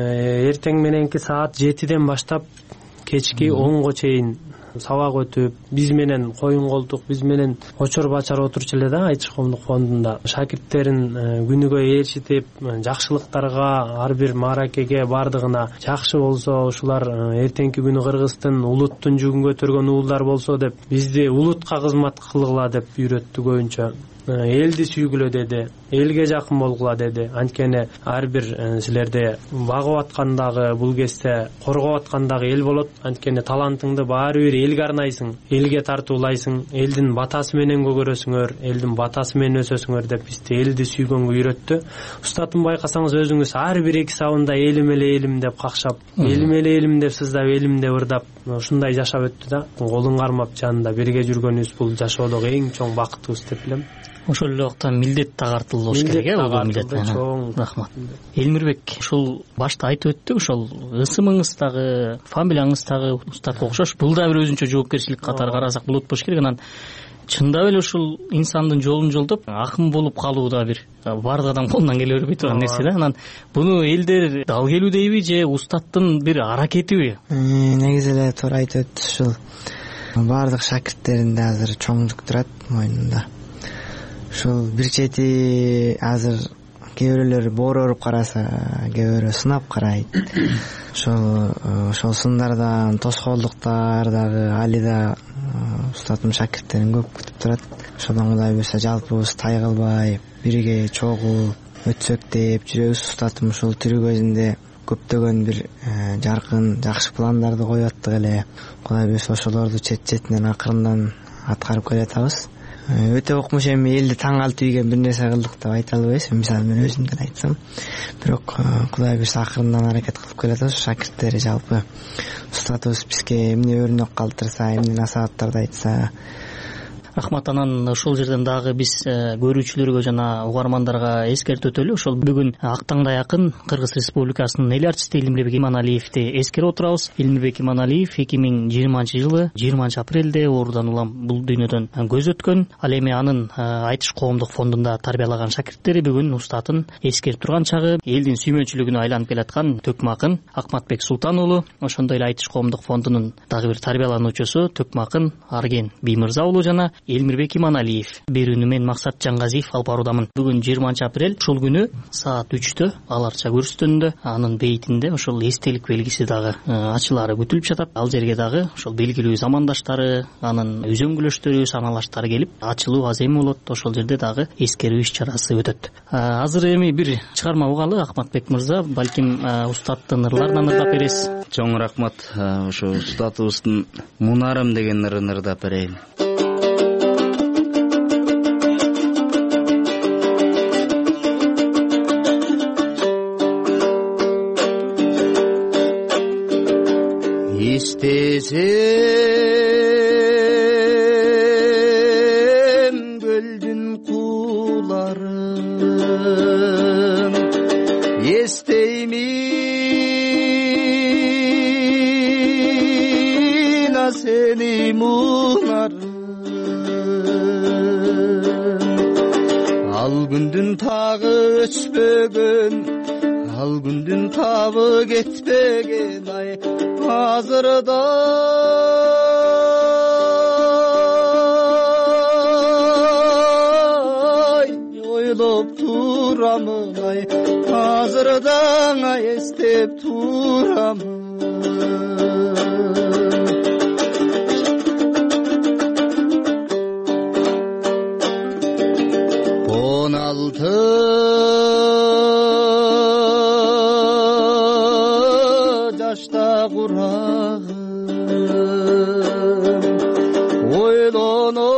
эртең мененки саат 7ден баштап кечки 10го чейин сабак өтүп, биз менен коюн колтук, биз менен очор бачар отурчу эле да Айтыш коомдук фондунда. Шакирттерин күнүгө ээрчитип, жакшылыктарга, ар бир мааракеге бардыгына жакшы болсо, ушулар эртеңки күнү Кыргыздын улуттун жүгүн көтөргөн уулдар болсо деп, бизди улутка кызмат кылгыла деп үйрөттү көбүнчө. Элди сүйгүлө деди, элге жакын болгула деди. Анткени ар бир силерде багып аткандагы, бул кезде коргоп аткандагы эл болот. Анткени талантыңды баары бир элге арнайсың, элге тартуулайсың, элдин батасы менен көгөрөсүңөр, элдин батасы менен өсөсүңөр деп бизди элди сүйгөнгө үйрөттү. Устатым байкасаңыз өзүңүз ар бир эки сабында элим эле элим деп какшап, элим эле элим деп сыздап, элим деп ырдап, ушундай жашап өттү да. Колун кармап жанында бирге жүргөнүбүз бул жашоодогу эң чоң бактыбыз деп билем. Ошол эле убакта милдет да артылыш керек, милдет чоң. Рахмат. Элмирбек, ушул башта айтып өттүк, ошол ысымыңыз дагы, фамилияңыз дагы устатка окшош. Бул да бир өзүнчө жоопкерчилик катары карасак болот болуш керек. Анан чындап эле ушул инсандын жолун жолдоп, акын болуп калуу да бир баардык адам колунан келе бербей турган нерсе да. Анан буну элдер дал келүү дейби же устаттын бир аракетиби? Негизи эле туура айтып өттү. Ушул баардык шакирттеринде азыр чоң жүк турат мойнунда. Ушул бир чети азыр кээ бирөөлөр боорооруп караса, кээ бирөө сынап карайт. Ошол сындардан, тоскоолдуктар дагы али да устатым шакирттерин көп күтүп турат. Ошодон Кудай буйрса жалпыбыз тай кылбай, бирге чогуу өтсөк деп жүрөбүз. Устатым ушул тирүү көзүндө көптөгөн бир жаркын, жакшы пландарды коюп аттык эле. Кудай буйрса ошолорду чет-четинен акырындан аткарып келатабыз. Өтө окмуш эми элди таң калтып ийген бир нерсе кылдык деп айта албайбыз. Мисалы мен өзүмдөн айтсам, бирок Кудай буйрса акырындан аракет кылып келатабыз. Шакирттери жалпы устатыбыз бизге эмне өрнөк калтырса, эмне насааттарды айтса. Рахмат. Анан ошол жерден дагы биз көрүүчүлөргө жана угармандарга эскертип өтөлү. Ошол бүгүн Актаңдай акын Кыргыз Республикасынын эл артисти Элмирбек Иманалиевди эскерип отурабыз. Элмирбек Иманалиев 2020-жылы 20-апрелде оорудан улам бул дүйнөдөн көз өткөн. Ал эми анын Айтыш коомдук фондунда тарбиялаган шакирттери бүгүн устатын эскерип турган чагы. Элдин сүймөнчүлүгүнө айланып келаткан Төкмө акын Акматбек Султан уулу, ошондой эле Айтыш коомдук фондунун дагы бир тарбиялануучусу Төкмө акын Арген Биймырза уулу жана Элмирбек Иманалиев, берүүнү мен Максат Жаңгазиев алып баруудамын. Бүгүн 20 апрель, ушул күнү саат 3-тө Аларча көрүстөнүндө анын бейтинде ошол эстелик белгиси дагы ачылаары күтүлүп жатат. Ал жерге дагы ошол белгилүү замандаштары, анын үзөңгүлөштөрү, саналаштары келип, ачылуу азем болот. Ошол жерде дагы эскерүү иш-чарасы өтөт. Азыр эми бир чыгарма угалы, Акматбек мырза, балким устаттын ырларынан ырдап бересиз. Чоң рахмат. Ошо устатыбыздын Мунарым деген ырын ырдап берейин. Истесем көлдүн кууларын, эстеймин сени мунарым. Ал күндүн тагы өчпөгөн, ал күндүн табы кетпеген, ай азырда ойлоп турамын, ай азырда эстеп турамын. 16 жашта курагым ойлоно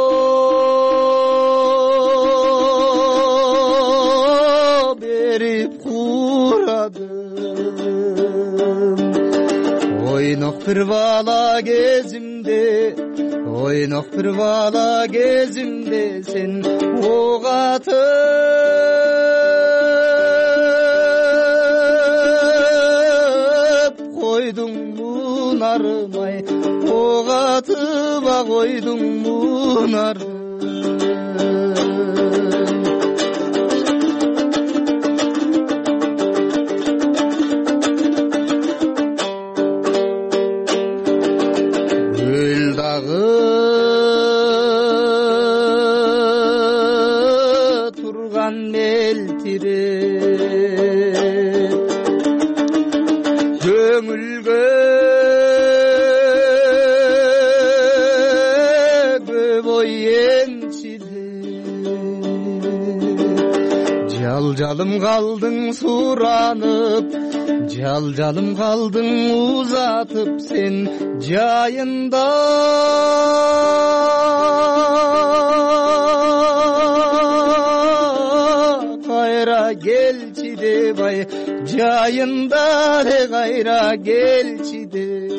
берип курадым. Ойнок бир бала кезимде, ойнок бир бала кезимде сен ок атып койдуң мунарым, ай ок атып койдуң мунарым. Көңүлгө көп ой энчиде, жал-жалым калдың суранып, жал-жалым калдың узатып, сен жайында кайра келчи деп, ай жайында де кайра келчи деп.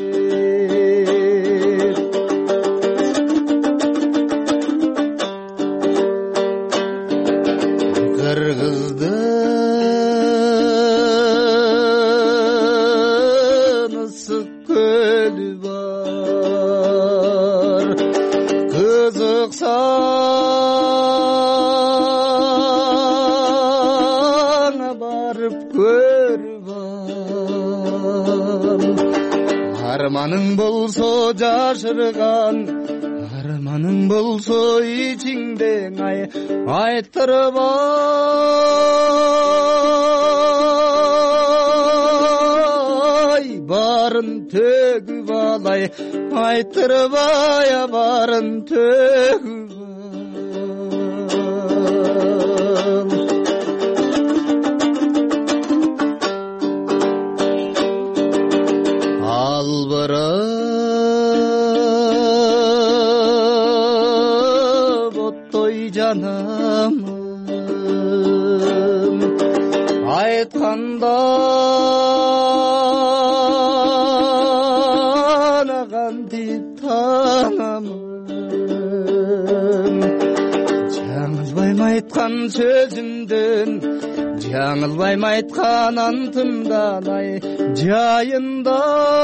Кыргыздын ысык көлү бар, кызыксаң барып көрүп ал. Арманың болсо жашырган, арманың болсо ичиңде, ай айттырып ай барын төгүп ал, ай айттырып ай барын төгүп ал. Албырып оттой жанамын, айтканда кантип танамын. Жаңылбайм айткан сөзүмдөн, жаңылбайм айткан антымдан, ай жайында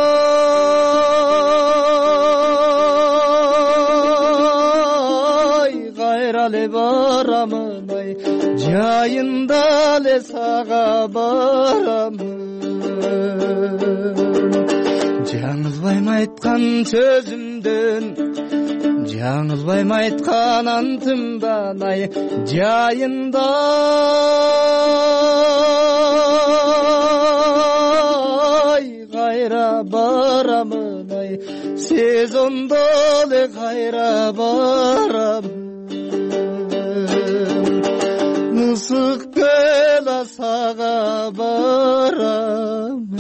кайра эле барамын, ай жайында эле сага барамын. жаңылбайм айткан сөзүмдөн, жаңылбайм айткан антымдан, ай жайында кайра барамын, ай сезондо эле кайра барамын. Мысык көл асага барамын.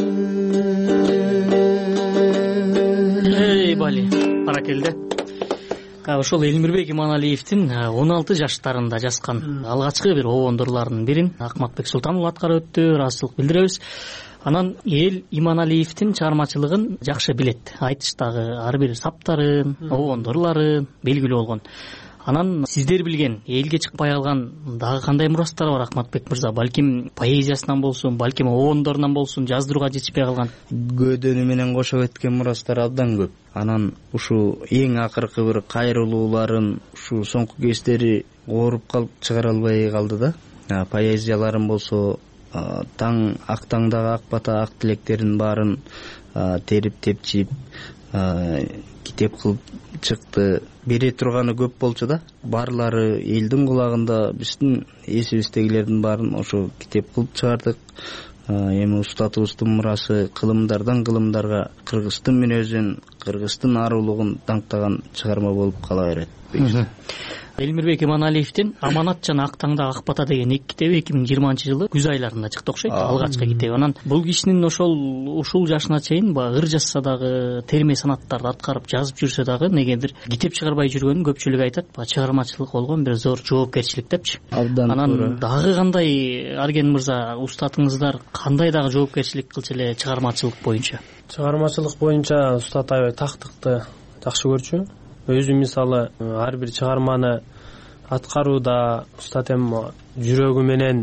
Эй Бали, баракелде. Ошол Элмирбек Иманалиевдин 16 жаштарында жазган алгачкы бир обондорлорунун бирин Акматбек Султанов аткарып өттү. Ыраазычылык билдиребиз. Анан эл Иманалиевдин чыгармачылыгын жакшы билет. Айтыштагы ар бир саптарын, обондорлорун белгилүү болгон. Анан сиздер билген, элге чыкпай калган дагы кандай мурастар бар Акматбек мырза? Балким поэзиясынан болсун, балким обондорунан болсун, жаздырууга жетишпей калган. Көдөнү менен кошо кеткен мурастар абдан көп. Анан ушу эң акыркы бир кайрылууларын ушу соңку кездери ооруп калып чыгара албай калды да. Поэзияларым болсо таң ак таңдагы ак бата ак тилектердин баарын терип тепчип китеп кылып чыкты. Бере турганы көп болчу да. Барлары элдин кулагында, биздин эсибиздегилердин баарын ошо китеп кылып чыгардык. Эми устатыбыздын мурасы кылымдардан кылымдарга кыргыздын мүнөзүн, кыргыздын арулугун таңктаган чыгарма болуп кала берет. Элмирбек Иманалиевдин Аманат жана Ак таңдагы ак бата деген 2 китеби 2020-жылы күз айларында чыкты окшойт. Алгачкы китеби. Анан бул кишинин ушул жашына чейин ыр жазса дагы, терме санаттарды аткарып жазып жүрсө дагы негедир китеп чыгарбай жүргөнүн көпчүлүгү айтат. Чыгармачылык болгон бир зор жоопкерчилик депчи. Анан дагы кандай Арген мырза, устатыңыздар кандай дагы жоопкерчилик кылчу эле чыгармачылык боюнча? Чыгармачылык боюнча устат аябай тактыкты жакшы көрчү. Өзү мисалы ар бир чыгарманы аткарууда устат эми жүрөгү менен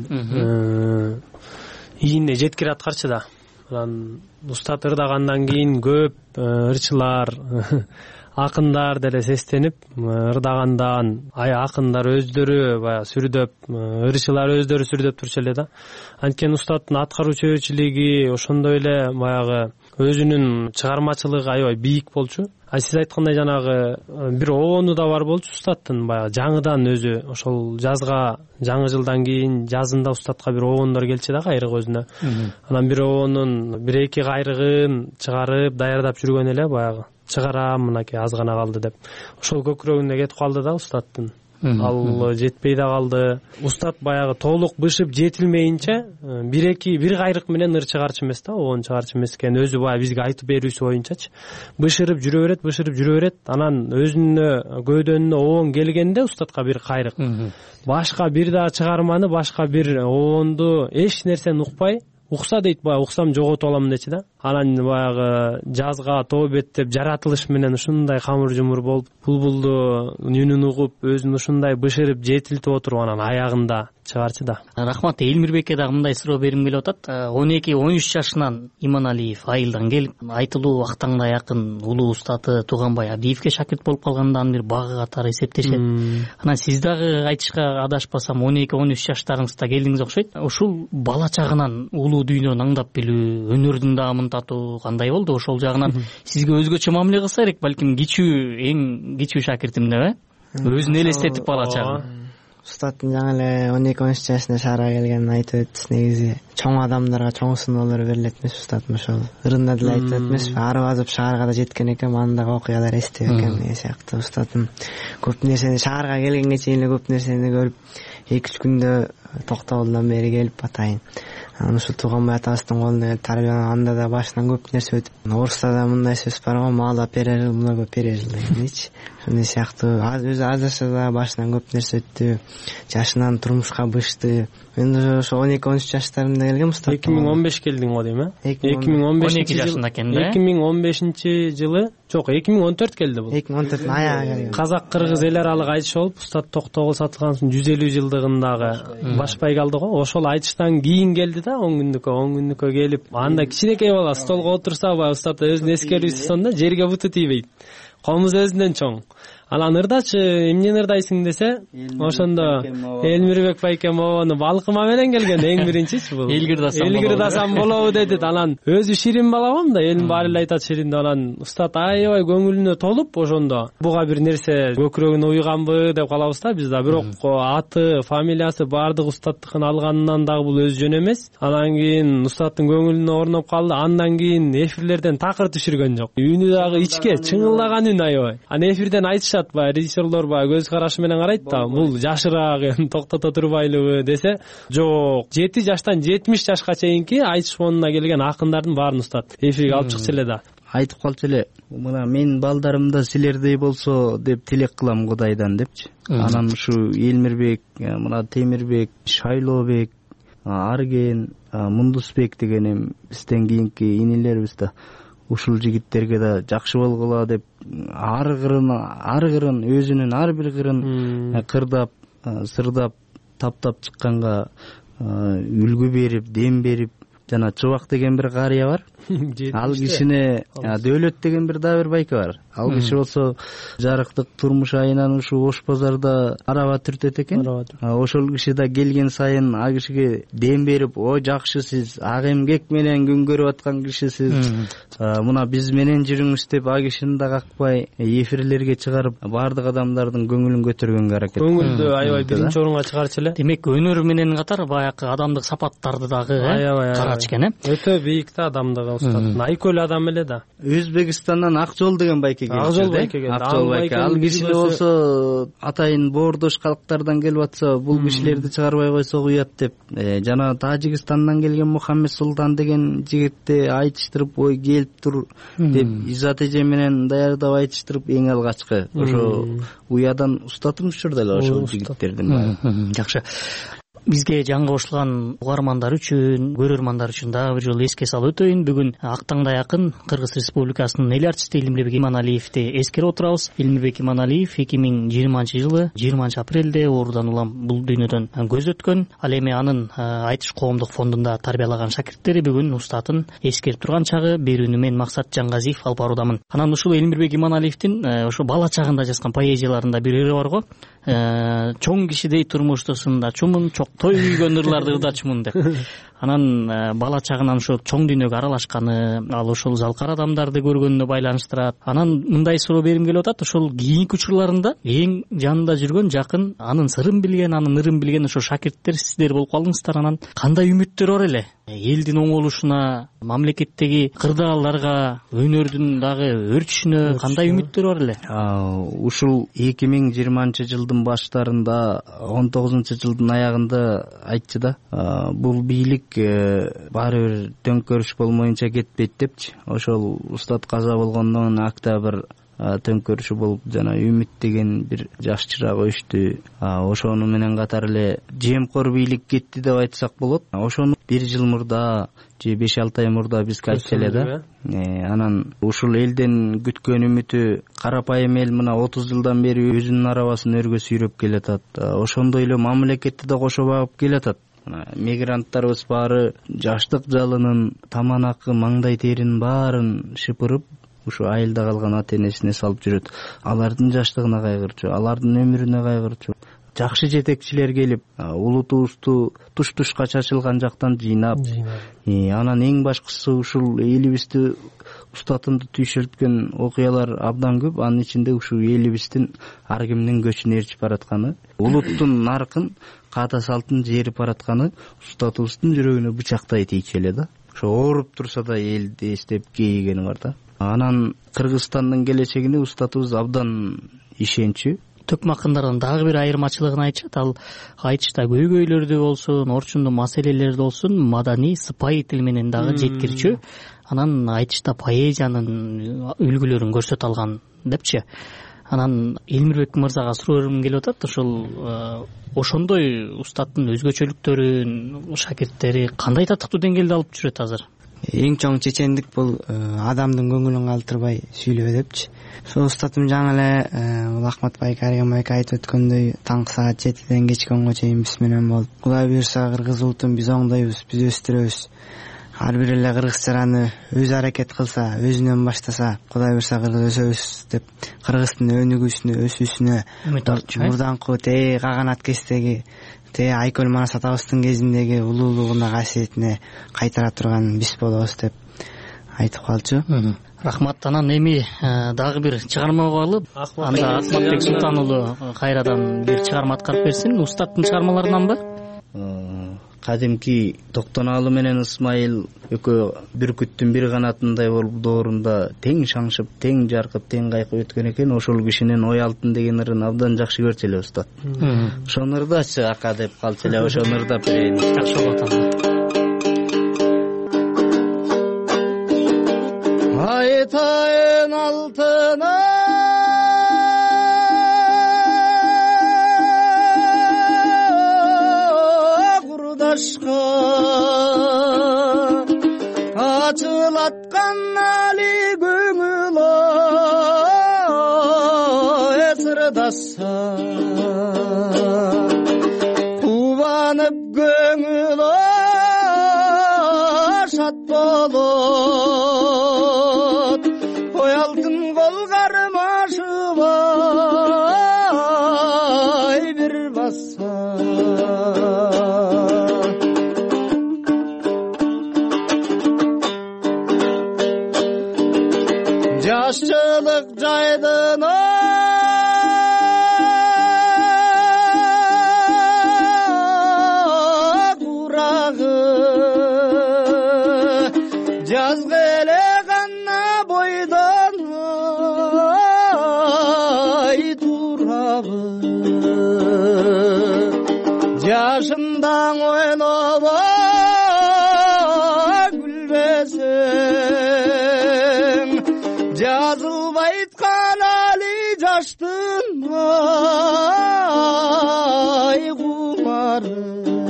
ийине жеткире аткарчы да. Анан устат ырдагандан кийин көп ырчылар, акындар деле сестенип ырдагандан, акындар өздөрү баягы сүрдөп, ырчылар өздөрү сүрдөп турчу эле да. Анткени устаттын аткаруу чөбөчүлүгү ошондой эле баягы өзүнүн чыгармачылыгы аябай бийик болчу. Сиз айткандай жанагы бир обону да бар болчу устаттын, баягы жаңыдан өзү ошол жазга жаңы жылдан кийин жазында устатка бир обондор келчү да кайрык өзүнө. Анан бир обонун 1-2 кайрыгын чыгарып даярдап жүргөн эле баягы чыгарам мынакей аз гана калды деп. Ошол көкүрөгүнө кетип калды да устаттын. Ал жетпей да калды. Устат баягы толук бышып жетилмейинче 1 кайрык менен ыр чыгарчу эмес да, обон чыгарчу эмес экен. Өзү баягы бизге айтып берүүсү боюнчачы. Бышырып жүрө берет. Анан өзүнө көөдөнүнө обон келгенде устатка бир кайрык. Башка бир дагы чыгарманы, башка бир обонду эч нерсени укпай, укса дейт, баягы уксам жоготуп алам дечи да. Анан баягы жазга тообет деп жаратылыш менен ушундай камыр жумур болуп, булбулду үнүн угуп, өзүн ушундай бышырып жетилтип отуруп анан аягында чыгарчы да. Рахмат. Элмирбекке дагы мындай суроо бергим келип атат. 12-13 жашынан Иманалиев айылдан келип, айтылуу Ак таңдай акын улуу устаты Тууганбай Абдиевке шакирт болуп калгандан бир багы катары эсептешет. Анан сиз дагы айтышка адашпасам 12-13 жаштарыңызда келдиңиз окшойт. Ушул бала чагынан улуу дүйнөнү аңдап билүү, өнөрдүн даамын татуу кандай болду? Ошол жагынан сизге өзгөчө мамиле кылса керек, балким эң кичүү шакиртим деп, өзүн элестетип бала чагын. Устаттын жаңы эле 12-13 жашында шаарга келгенин айтып өттү. Негизи чоң адамдарга чоң сыноолор берилет эмес, устатым ошол ырында деле айтып эмес, ары базып шаарга да жеткен экен, андагы окуялар эстеп экен деген сыяктуу. Устатым көп нерсени шаарга келгенге чейин эле көп нерсени көрүп, 2-3 күндө токтогулдан бери келип атайын. Анан ушул Тууганбай атабыздын колунда тарбияланып, анда да башынан көп нерсе өтүп. Орусда да мындай сөз бар го, мало пережил, много пережил дегеничи. Ошондой сыяктуу өзү аз жашта да башынан көп нерсе өттү. Жашынан турмушка бышты. Мен ошо 12-13 жаштарымда келгем устат. 2015 келдиң го дейм, 12 жашында экен да. 2015-жылы, жок, 2014 келди бул. 2014 аягы келген. Казак-кыргыз эл аралык айтыш болуп, устат Токтогул сатылган 150 жылдыгындагы башпай калды го. Ошол айтыштан кийин келди да, 10 күндүккө келип, анда кичинекей бала столго отурса, устат өзүнүн эскерүүсү сонда жерге буту тийбейт. Комуз өзүнөн чоң. анан ырдачы эмнени ырдайсың десе, ошондо Элмирбек байкем обону балкыма менен келген эң биринчичи бул. Элгирдасам болобу деди. Анан өзү ширин бала го да, элдин баары эле айтат ширин деп. Анан устат аябай көңүлүнө толуп ошондо буга бир нерсе көкүрөгүнө уйганбы деп калабыз да биз да. Бирок аты, фамилиясы баардык устаттыкын алганынан дагы бул өзү жөн эмес. Анан кийин устаттын көңүлүнө орноп калды. Андан кийин эфирлерден такыр түшүргөн жок. Үнү дагы ичке чыңылдаган үн аябай. Анан эфирден айтышат баягы режиссерлор баягы көз карашы менен карайт да, бул жашыраак токтото турбайлыбы десе, жок. 7 жаштан 70 жашка чейинки айтыш фонуна келген акындардын баарын устат эфирге алып чыкчу эле да. Айтып калчу эле, мына менин балдарым да силердей болсо деп тилек кылам Кудайдан депчи. Анан ушу Элмирбек, мына Темирбек, Шайлообек, Арген, Мундусбек деген бизден кийинки инилерибиз да ушул жигиттерге да жакшы болгула деп ар кырын өзүнүн ар бир кырын кырдап, сырдап, таптап чыкканга үлгү берип, дем берип, жана Чубак деген бир карыя бар. Ал кишине Дөөлөт деген бир дагы бир байке бар. Ал киши болсо жарыктык турмуш айынан ушу Ош базарда араба түртөт экен. Ошол киши да келген сайын ал кишиге дем берип, ой жакшы сиз ак эмгек менен күн көрүп аткан кишисиз. Мына биз менен жүрүңүз деп ал кишини да какпай эфирлерге чыгарып, баардык адамдардын көңүлүн көтөргөнгө аракет. Көңүлдү аябай биринчи орунга чыгарчу эле. Демек өнөр менен катар баягы адамдык сапаттарды дагы карачу экен. Өтө бийик да адамдыгы устат. Айкөл адам эле да. Өзбекстандан Акжол деген байке келди. Акжол байке. Ал киши болсо атайын боордош калктардан келип атса, бул кишилерди чыгарбай койсок уят деп. Жана Тажикстандан келген Мухаммед Султан деген жигитти айтыштырып, ой келип тур деп Изат эже менен даярдап айтыштырып эң алгачкы. Ошо уядан устатым учурда эле ошол жигиттердин. Жакшы. Бизге жаңы кошулган угармандар үчүн, көрөрмандар үчүн дагы бир жолу эске салып өтөйүн. Бүгүн Актаңдай акын Кыргыз Республикасынын эл артисти Элмирбек Иманалиевди эскерип отурабыз. Элмирбек Иманалиев 2020-жылы 20-апрелде оорудан улам бул дүйнөдөн көз өткөн. Ал эми анын Айтыш коомдук фондунда тарбиялаган шакирттери бүгүн устатын эскерип турган чагы. Берүүнү мен Максат Жаңгазиев алып баруудамын. Анан ушул Элмирбек Иманалиевдин ошо бала чагында жазган поэзияларында бир ыры бар го. Чоң кишидей турмуштусун да чумун, чоктой үйгөн ырларды ырдачумун деп. Анан бала чагынан ошо чоң дүйнөгө аралашканы, ал ошол залкар адамдарды көргөнүнө байланыштырат. Анан мындай суроо берим келип атат, ошол кийинки учурларында эң жанында жүргөн, жакын, анын сырын билген, анын ырын билген ошо шакирттер сиздер болуп калдыңыздар. Анан кандай үмүттөр бар эле? Элдин оңолушуна, мамлекеттеги кырдаалдарга, өнөрдүн дагы өрчүшүнө кандай үмүттөр бар эле? Ушул 2020-жылдын баштарында, 19-жылдын аягында айтчу да, бул бийлик баары бир төңкөрүш болмоюнча кетпейт депчи. Ошол устат каза болгондон октябрь төңкөрүшү болуп, жана үмүт деген бир жаш чырак өчтү. Ошону менен катар эле жемкор бийлик кетти деп айтсак болот. Ошону 1 жыл мурда же 5-6 ай мурда бизге айтчу эле да. Анан ушул элден күткөн үмүтү карапайым эл мына 30 жылдан бери өзүнүн арабасын өргө сүйрөп келатат. Ошондой эле мамлекетти да кошо багып келатат. Мигранттарыбыз баары жаштык жалынын, таманакы, маңдай теринин баарын шыпырып, ушу айылда калган ата энесине салып жүрөт. Алардын жаштыгына кайгырчу, алардын өмүрүнө кайгырчу. Жакшы жетекчилер келип, улутубузду туш-тушка чачылган жактан жыйнап, анан эң башкысы ушул элибизди устатымды түйшөлткөн окуялар абдан көп. Анын ичинде ушул элибиздин ар кимдин көчүн ээрчип баратканы, улуттун наркын, каата салтын жээрип баратканы устатыбыздын жүрөгүнө бычактай тийчү эле да. Ошо ооруп турса да элди эстеп кейигени бар да. Анан Кыргызстандын келечегине устатыбыз абдан ишенчү. Төкмө акындардан дагы бир айырмачылыгын айтышат. Ал айтышта көйгөйлөрдү болсун, орчундуу маселелерди болсун, маданий, сыпайы тил менен дагы жеткирчү. Анан айтышта поэзиянын үлгүлөрүн көрсөтө алган депчи. Анан Элмирбек мырзага суроо бергим келип атат. Ошол ошондой устаттын өзгөчөлүктөрүн шакирттери кандай татыктуу деңгээлде алып жүрөт азыр? Эң чоң чечендик бул адамдын көңүлүн калтырбай сүйлөө депчи. Ошо устатым жаңы эле Ахмат байке, Арген байке айтып өткөндөй таңкы саат 7ден кечки 10га чейин биз менен болуп, Кудай буйрса кыргыз улутун биз оңдойбуз, биз өстүрөбүз. ар бир эле кыргызчаны өзү аракет кылса, өзүнөн баштаса, Кудай буйрса кыргыз өсөбүз деп кыргыздын өнүгүүсүнө, өсүүсүнө мурдаңкы каганат кездеги Айкөл Манас атабыздын кезиндеги улуулугуна, касиетине кайтара турган биз болобуз деп айтып калчу. Рахмат. Анан эми дагы бир чыгармага алып, анда Акматбек Султан уулу кайрадан бир чыгарма аткарып берсин. Устаттын чыгармаларынанбы? Кадимки Токтонаалы менен Исмайыл экөө бүркүттүн бир канатындай болуп доорунда тең шаңшып, тең жаркып, тең кайкып өткөн экен. Ошол кишинин ой алтын деген ырын абдан жакшы көрчү эле устат. Ошонур дачы ака деп калчу эле, ошонур да берейин. Жакшы болот анда. Айтайын алтына курдашка ачылаткан али көңүл сырдаса кубанып көңүл шат болот, ой алтын кол кармашыбай бир баса. Жашчылык жайдын курагы жазгы эле гана бойдон турабы жашындаң ойноба күлбесең жазылбай айткан али жаштын кумары.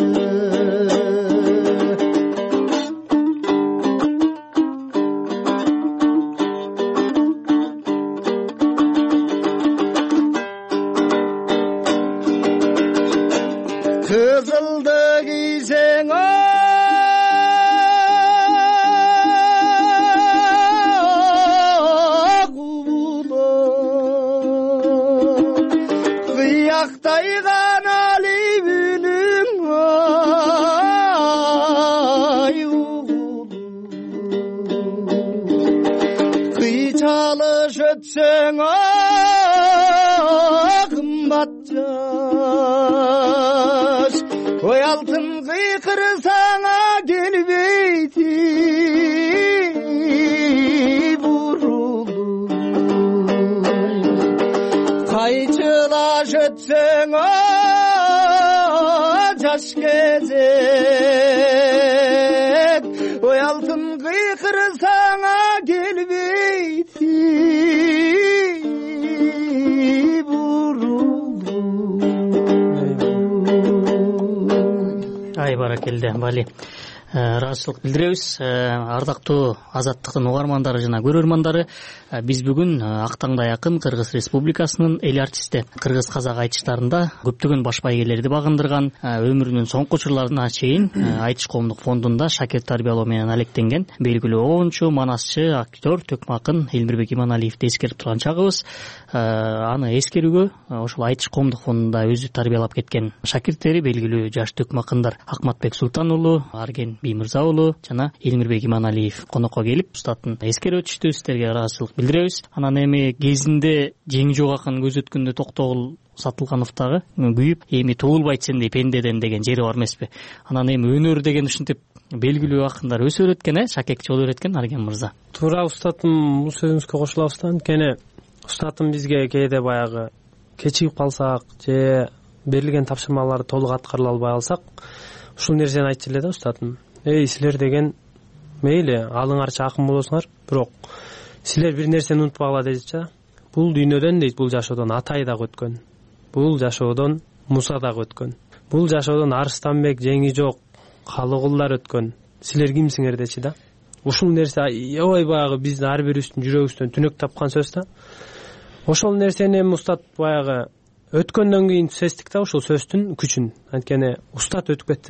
Кызылды кийсең кыяктайган али үнүң кыйчалыш өтсең кымбат жаш, ой алтын кыйкырсаңа келбейти бурулу, кайчылаш өтсең жаш кезек, ой алтын кыйкырсаңа келбейти Ай баракелде Бали. Ыраазычылык билдиребиз. Ардактуу Азаттыктын угармандары жана көрөрмандары, биз бүгүн Актаңдай акын Кыргыз Республикасынын эл артисти, кыргыз казак айтыштарында көптөгөн баш байгелерди багындырган, өмүрүнүн соңку учурларына чейин Айтыш коомдук фондунда шакирт тарбиялоо менен алектенген белгилүү обончу, манасчы, актер, төкмө акын Элмирбек Иманалиевди эскерип турган чагыбыз. Аны эскерүүгө ошол Айтыш коомдук фондунда өзү тарбиялап кеткен шакирттери белгилүү жаш төкмө акындар Акматбек Султан уулу, Арген Биймырза уулу жана Элмирбек Иманалиев конокко келип устаттын эскерип өтүштү. Сиздерге ыраазычылык билдиребиз. Анан эми кезинде жеңи жок акын көз өткөндө Токтогул Сатылгановдагы күйүп, эми туулбайт сендей пендеден деген жери бар эмеспи? Анан эми өнөр деген ушинтип белгилүү акындар өсө берет экен, шакекчи боло берет экен. Арген мырза. Туура устатым, бул сөзүңүзгө кошулабыз да. Анткени устатым бизге кээде баягы кечигип калсак же берилген тапшырмаларды толук аткара албай алсак, ушул нерсени айтчу эле да устатым. Силер деген мейли алыңарча акын болосуңар, бирок силер бир нерсени унутпагыла дейчи. Бул дүйнөдөн дейт, бул жашоодон Атай дагы өткөн. Бул жашоодон Муса дагы өткөн. Бул жашоодон Арыстанбек, Жеңи жок, Калыгулдар өткөн. Силер кимсиңер дечи да. Ушул нерсе аябай баягы биздин ар бирибиздин жүрөгүбүздөн түнөк тапкан сөз да. Ошол нерсени устат баягы өткөндөн кийин сездик да, ошол сөздүн күчүн. Анткени устат өтүп кетти да.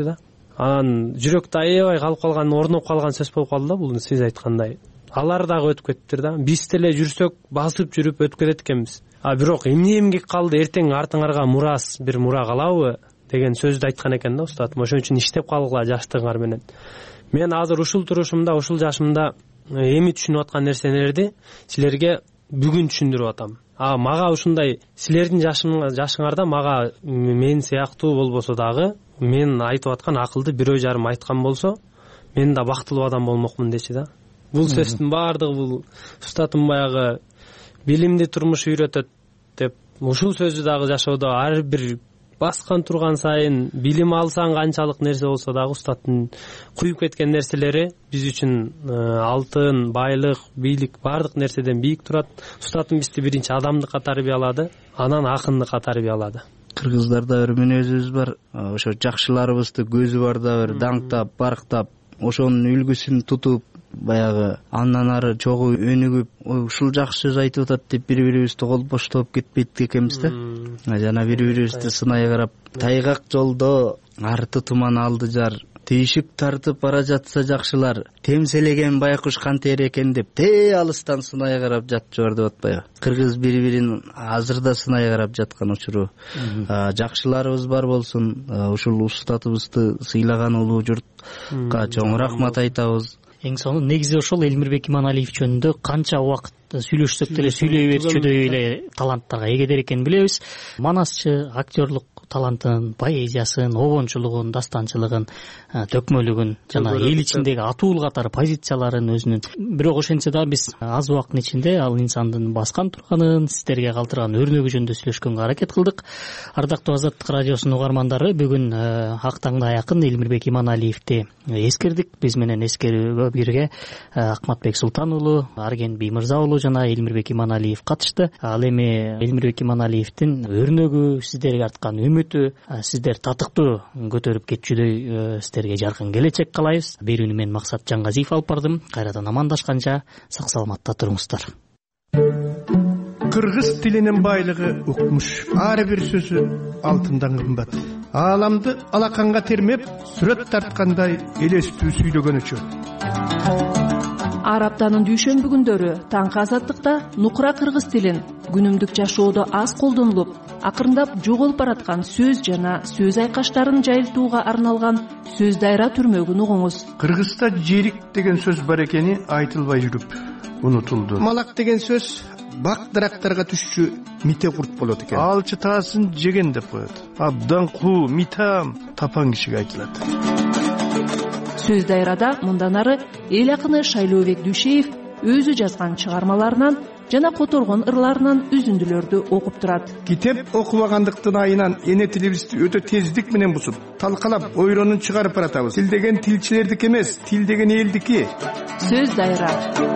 анан жүрөктө аябай калып калган, орноп калган сөз болуп калды да, бул сиз айткандай. Алар дагы өтүп кетиптир да. Биз деле жүрсөк басып жүрүп өтүп кетет экенбиз. Бирок эмне калды, эртең артыңарга мурас бир мура калабы деген сөздү айткан экен да устатым. Ошон үчүн иштеп калгыла жаштыгыңар менен. Мен азыр ушул турушумда, ушул жашымда эми түшүнүп аткан нерселерди силерге бүгүн түшүндүрүп атам. Мага ушундай силердин жашыңарда мага мен сыяктуу болбосо дагы, мен айтып аткан акылды бирөө жарым айткан болсо, мен да бактылуу адам болмокмун дечи да. Бул сөздүн баардыгы бул устатым баягы билимди турмуш үйрөтөт деп, ушул сөздү дагы жашоодо ар бир баскан турган сайын билим алсаң канчалык нерсе болсо дагы устаттын куюп кеткен нерселери биз үчүн алтын, байлык, бийлик баардык нерседен бийик турат. Устатым бизди биринчи адамдыкка тарбиялады, анан акындыкка тарбиялады. Кыргыздарда бир мүнөзүбүз бар, ошо жакшыларыбызды көзү барда бир даңктап, барктап, ошонун үлгүсүн тутуп, баягы андан ары чогуу өнүгүп, ушул жакшы сөз айтып атат деп бири-бирибизди кол боштоп кетпейт экенбиз да. Жана бири-бирибизди сынай карап, тайгак жолдо арты туман алды жар, тийшик тартып бара жатса жакшылар, темселеген байкуш кантер экен деп алыстан сынай карап жатчу бар деп атпайбы. Кыргыз бири-бирин азырда сынай карап жаткан учуру. Жакшыларыбыз бар болсун, ушул устатыбызды сыйлаган улуу журтка чоң рахмат айтабыз. Эң сонун негизи ошол Элмирбек Иманалиев жөнүндө канча убакыт сүйлөшсөк деле сүйлөй берчүдөй эле таланттарга эгедер экенин билебиз. Манасчы актерлук талантын, поэзиясын, обончулугун, дастанчылыгын, төкмөлүгүн жана эл ичиндеги атуул катар позицияларын өзүнүн. Бирок ошентсе да биз аз убакыттын ичинде ал инсандын баскан турганын, сиздерге калтырган өрнөгү жөнүндө сүйлөшкөнгө аракет кылдык. Ардактуу Азаттык радиосунун угармандары, бүгүн ак таңда аякын Элмирбек Иманалиевди эскердик. Биз менен эскерүүгө бирге Акматбек Султан уулу, Арген Биймырза уулу жана Элмирбек Иманалиев катышты. Ал эми Элмирбек Иманалиевдин өрнөгү, сиздерге арткан үмүтү, сиздер татыктуу көтөрүп кетчүдөй сиздерге жаркын келечек каалайбыз. Берүүнү мен Максат Жаңгазиев алып бардым. Кайрадан амандашканча сак саламатта туруңуздар. Кыргыз тилинин байлыгы укмуш. Ар бир сөзү алтындан кымбат. Ааламды алаканга термеп, сүрөт тарткандай элестүү сүйлөгөнүчү. Ар аптанын дүйшөмбү күндөрү таңкы азаттыкта нукура кыргыз тилин күнүмдүк жашоодо аз колдонулуп, акырындап жоголуп бараткан сөз жана сөз айкаштарын жайылтууга арналган сөз дайра түрмөгүн угуңуз. Кыргызда жерик деген сөз бар экени айтылбай жүрүп унутулду. Малак деген сөз бак дарактарга түшчү мите курт болот экен. Ал чытаасын жеген деп коет. Абдан куу, митам тапан кишиге айтылат. Сөз дайрада мындан ары эл акыны Шайлообек Дүйшеев өзү жазган чыгармаларынан жана которгон ырларынан үзүндүлөрдү окуп турат. Китеп окубагандыктын айынан эне тилибизди өтө тездик менен бузуп, талкалап, ойронун чыгарып баратабыз. Тил деген тилчилердики эмес, тил деген элдики. Сөз дайра.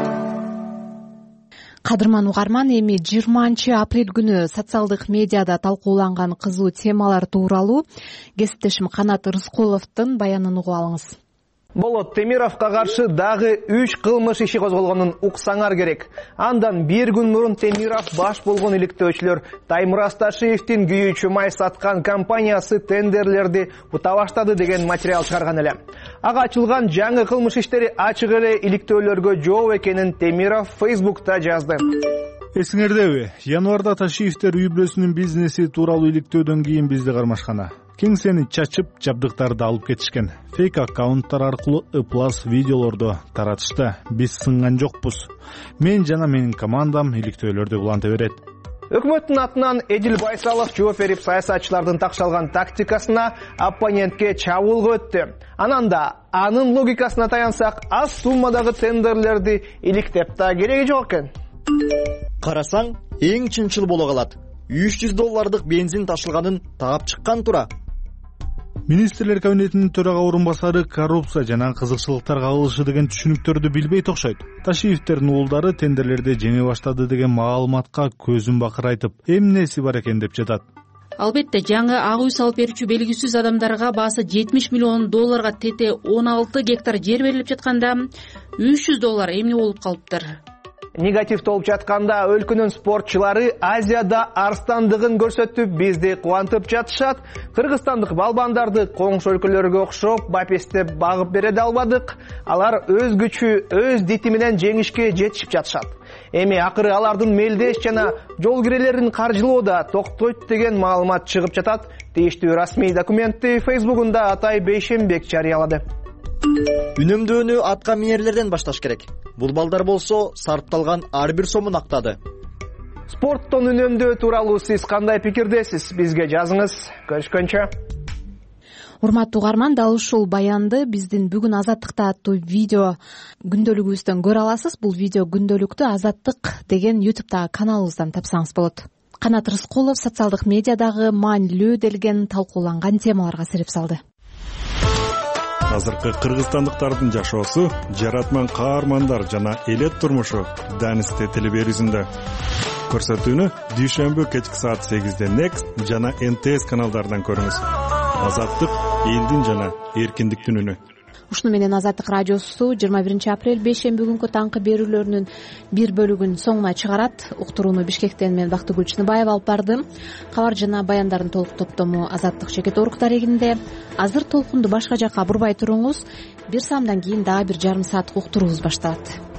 Кадырман угарман, эми 20 апрель күнү социалдык медиада талкууланган кызуу темалар тууралуу кесиптешим Канат Рыскуловдун баянын угуп алыңыз. Болот Темировго каршы дагы 3 кылмыш иши козголгонун уксаңар керек. Андан бир күн мурун Темиров баш болгон иликтөөчүлөр Таймураз Ташиевдин күйүүчү май саткан компаниясы тендерлерди ута баштады деген материал чыгарган эле. Ага ачылган жаңы кылмыш иштери ачык эле иликтөөлөргө жооп экенин Темиров Facebook'та жазды. Эсиңердеби, январда Ташиевдер үй бүлөсүнүн бизнеси тууралуу иликтөөдөн кийин бизди кармашкана. Кеңсени чачып, жабдыктарды алып кетишкен. Фейк аккаунттар аркылуу ыплас видеолорду таратышты. Биз сынган жокпуз. Мен жана менин командам иликтөөлөрдү уланта берет. Өкмөттүн атынан Эдил Байсалов жооп берип, саясатчылардын такшалган тактикасына, оппонентке чабуулга өттү. Анан да анын логикасына таянсак, аз суммадагы тендерлерди иликтеп да кереги жок экен. Карасаң, эң чынчыл боло калат. $300 бензин ташылганын таап чыккан тура. Министрлер кабинетинин төрага орун басары коррупция жана кызыкчылыктарга кагылышы деген түшүнүктөрдү билбей токшойт. Ташиевдердин уулдары тендерлерди жеңе баштады деген маалыматка көзүн бакырайтып, эмнеси бар экен деп жатат. Албетте, жаңы ак үй салып берүүчү белгисиз адамдарга баасы $70 миллион тете 16 гектар жер берилип жатканда $300 эмне болуп калыптыр? негатив толуп жатканда өлкөнүн спортчулары Азияда арстандыгын көрсөтүп бизди кубантып жатышат. Кыргызстандык балбандарды коңшу өлкөлөргө окшоп бапестеп багып бере албадык. Алар өз күчү, өз дити менен жеңишке жетишип жатышат. Эми акыры алардын мелдеш жана жол кирелерин каржылоо да токтойт деген маалымат чыгып жатат. Тийиштүү расмий документти Facebook'унда Атай Бейшенбек жарыялады. Үнөмдөөнү атка минерлерден башташ керек. Бул балдар болсо сарпталган ар бир сомун актады. Спорттон үнөмдөө тууралуу сиз кандай пикирдесиз? Бизге жазыңыз. Көрүшкөнчө. Урматтуу угарман, дал ушул баянды биздин бүгүн Азаттыкта аттуу видео күндөлүгүбүздөн көрө аласыз. Бул видео күндөлүктү Азаттык деген YouTube'дагы каналыбыздан тапсаңыз болот. Канат Рыскулов социалдык медиадагы маанилүү делген талкууланган темаларга сереп салды. Азыркы кыргызстандыктардын жашоосу, жаратман каармандар жана элет турмушу Данисте телеберүүсүндө. Көрсөтүүнү дүйшөмбү кечки саат 8-де Next жана НТС каналдарынан көрүңүз. Азаттык элдин жана эркиндиктин үнү. Ушуну менен Азаттык радиосу 21 апрель бейшемби күнкү таңкы берүүлөрүнүн бир бөлүгүн соңуна чыгарат. Уктурууну Бишкектен мен Бактыгүл Чыныбаева алып бардым. Кабар жана баяндардын толук топтому Азаттык жеке торук дарегинде. Азыр толкунду башка жакка бурбай туруңуз. Бир саамдан кийин дагы бир жарым сааттык уктуруубуз башталат.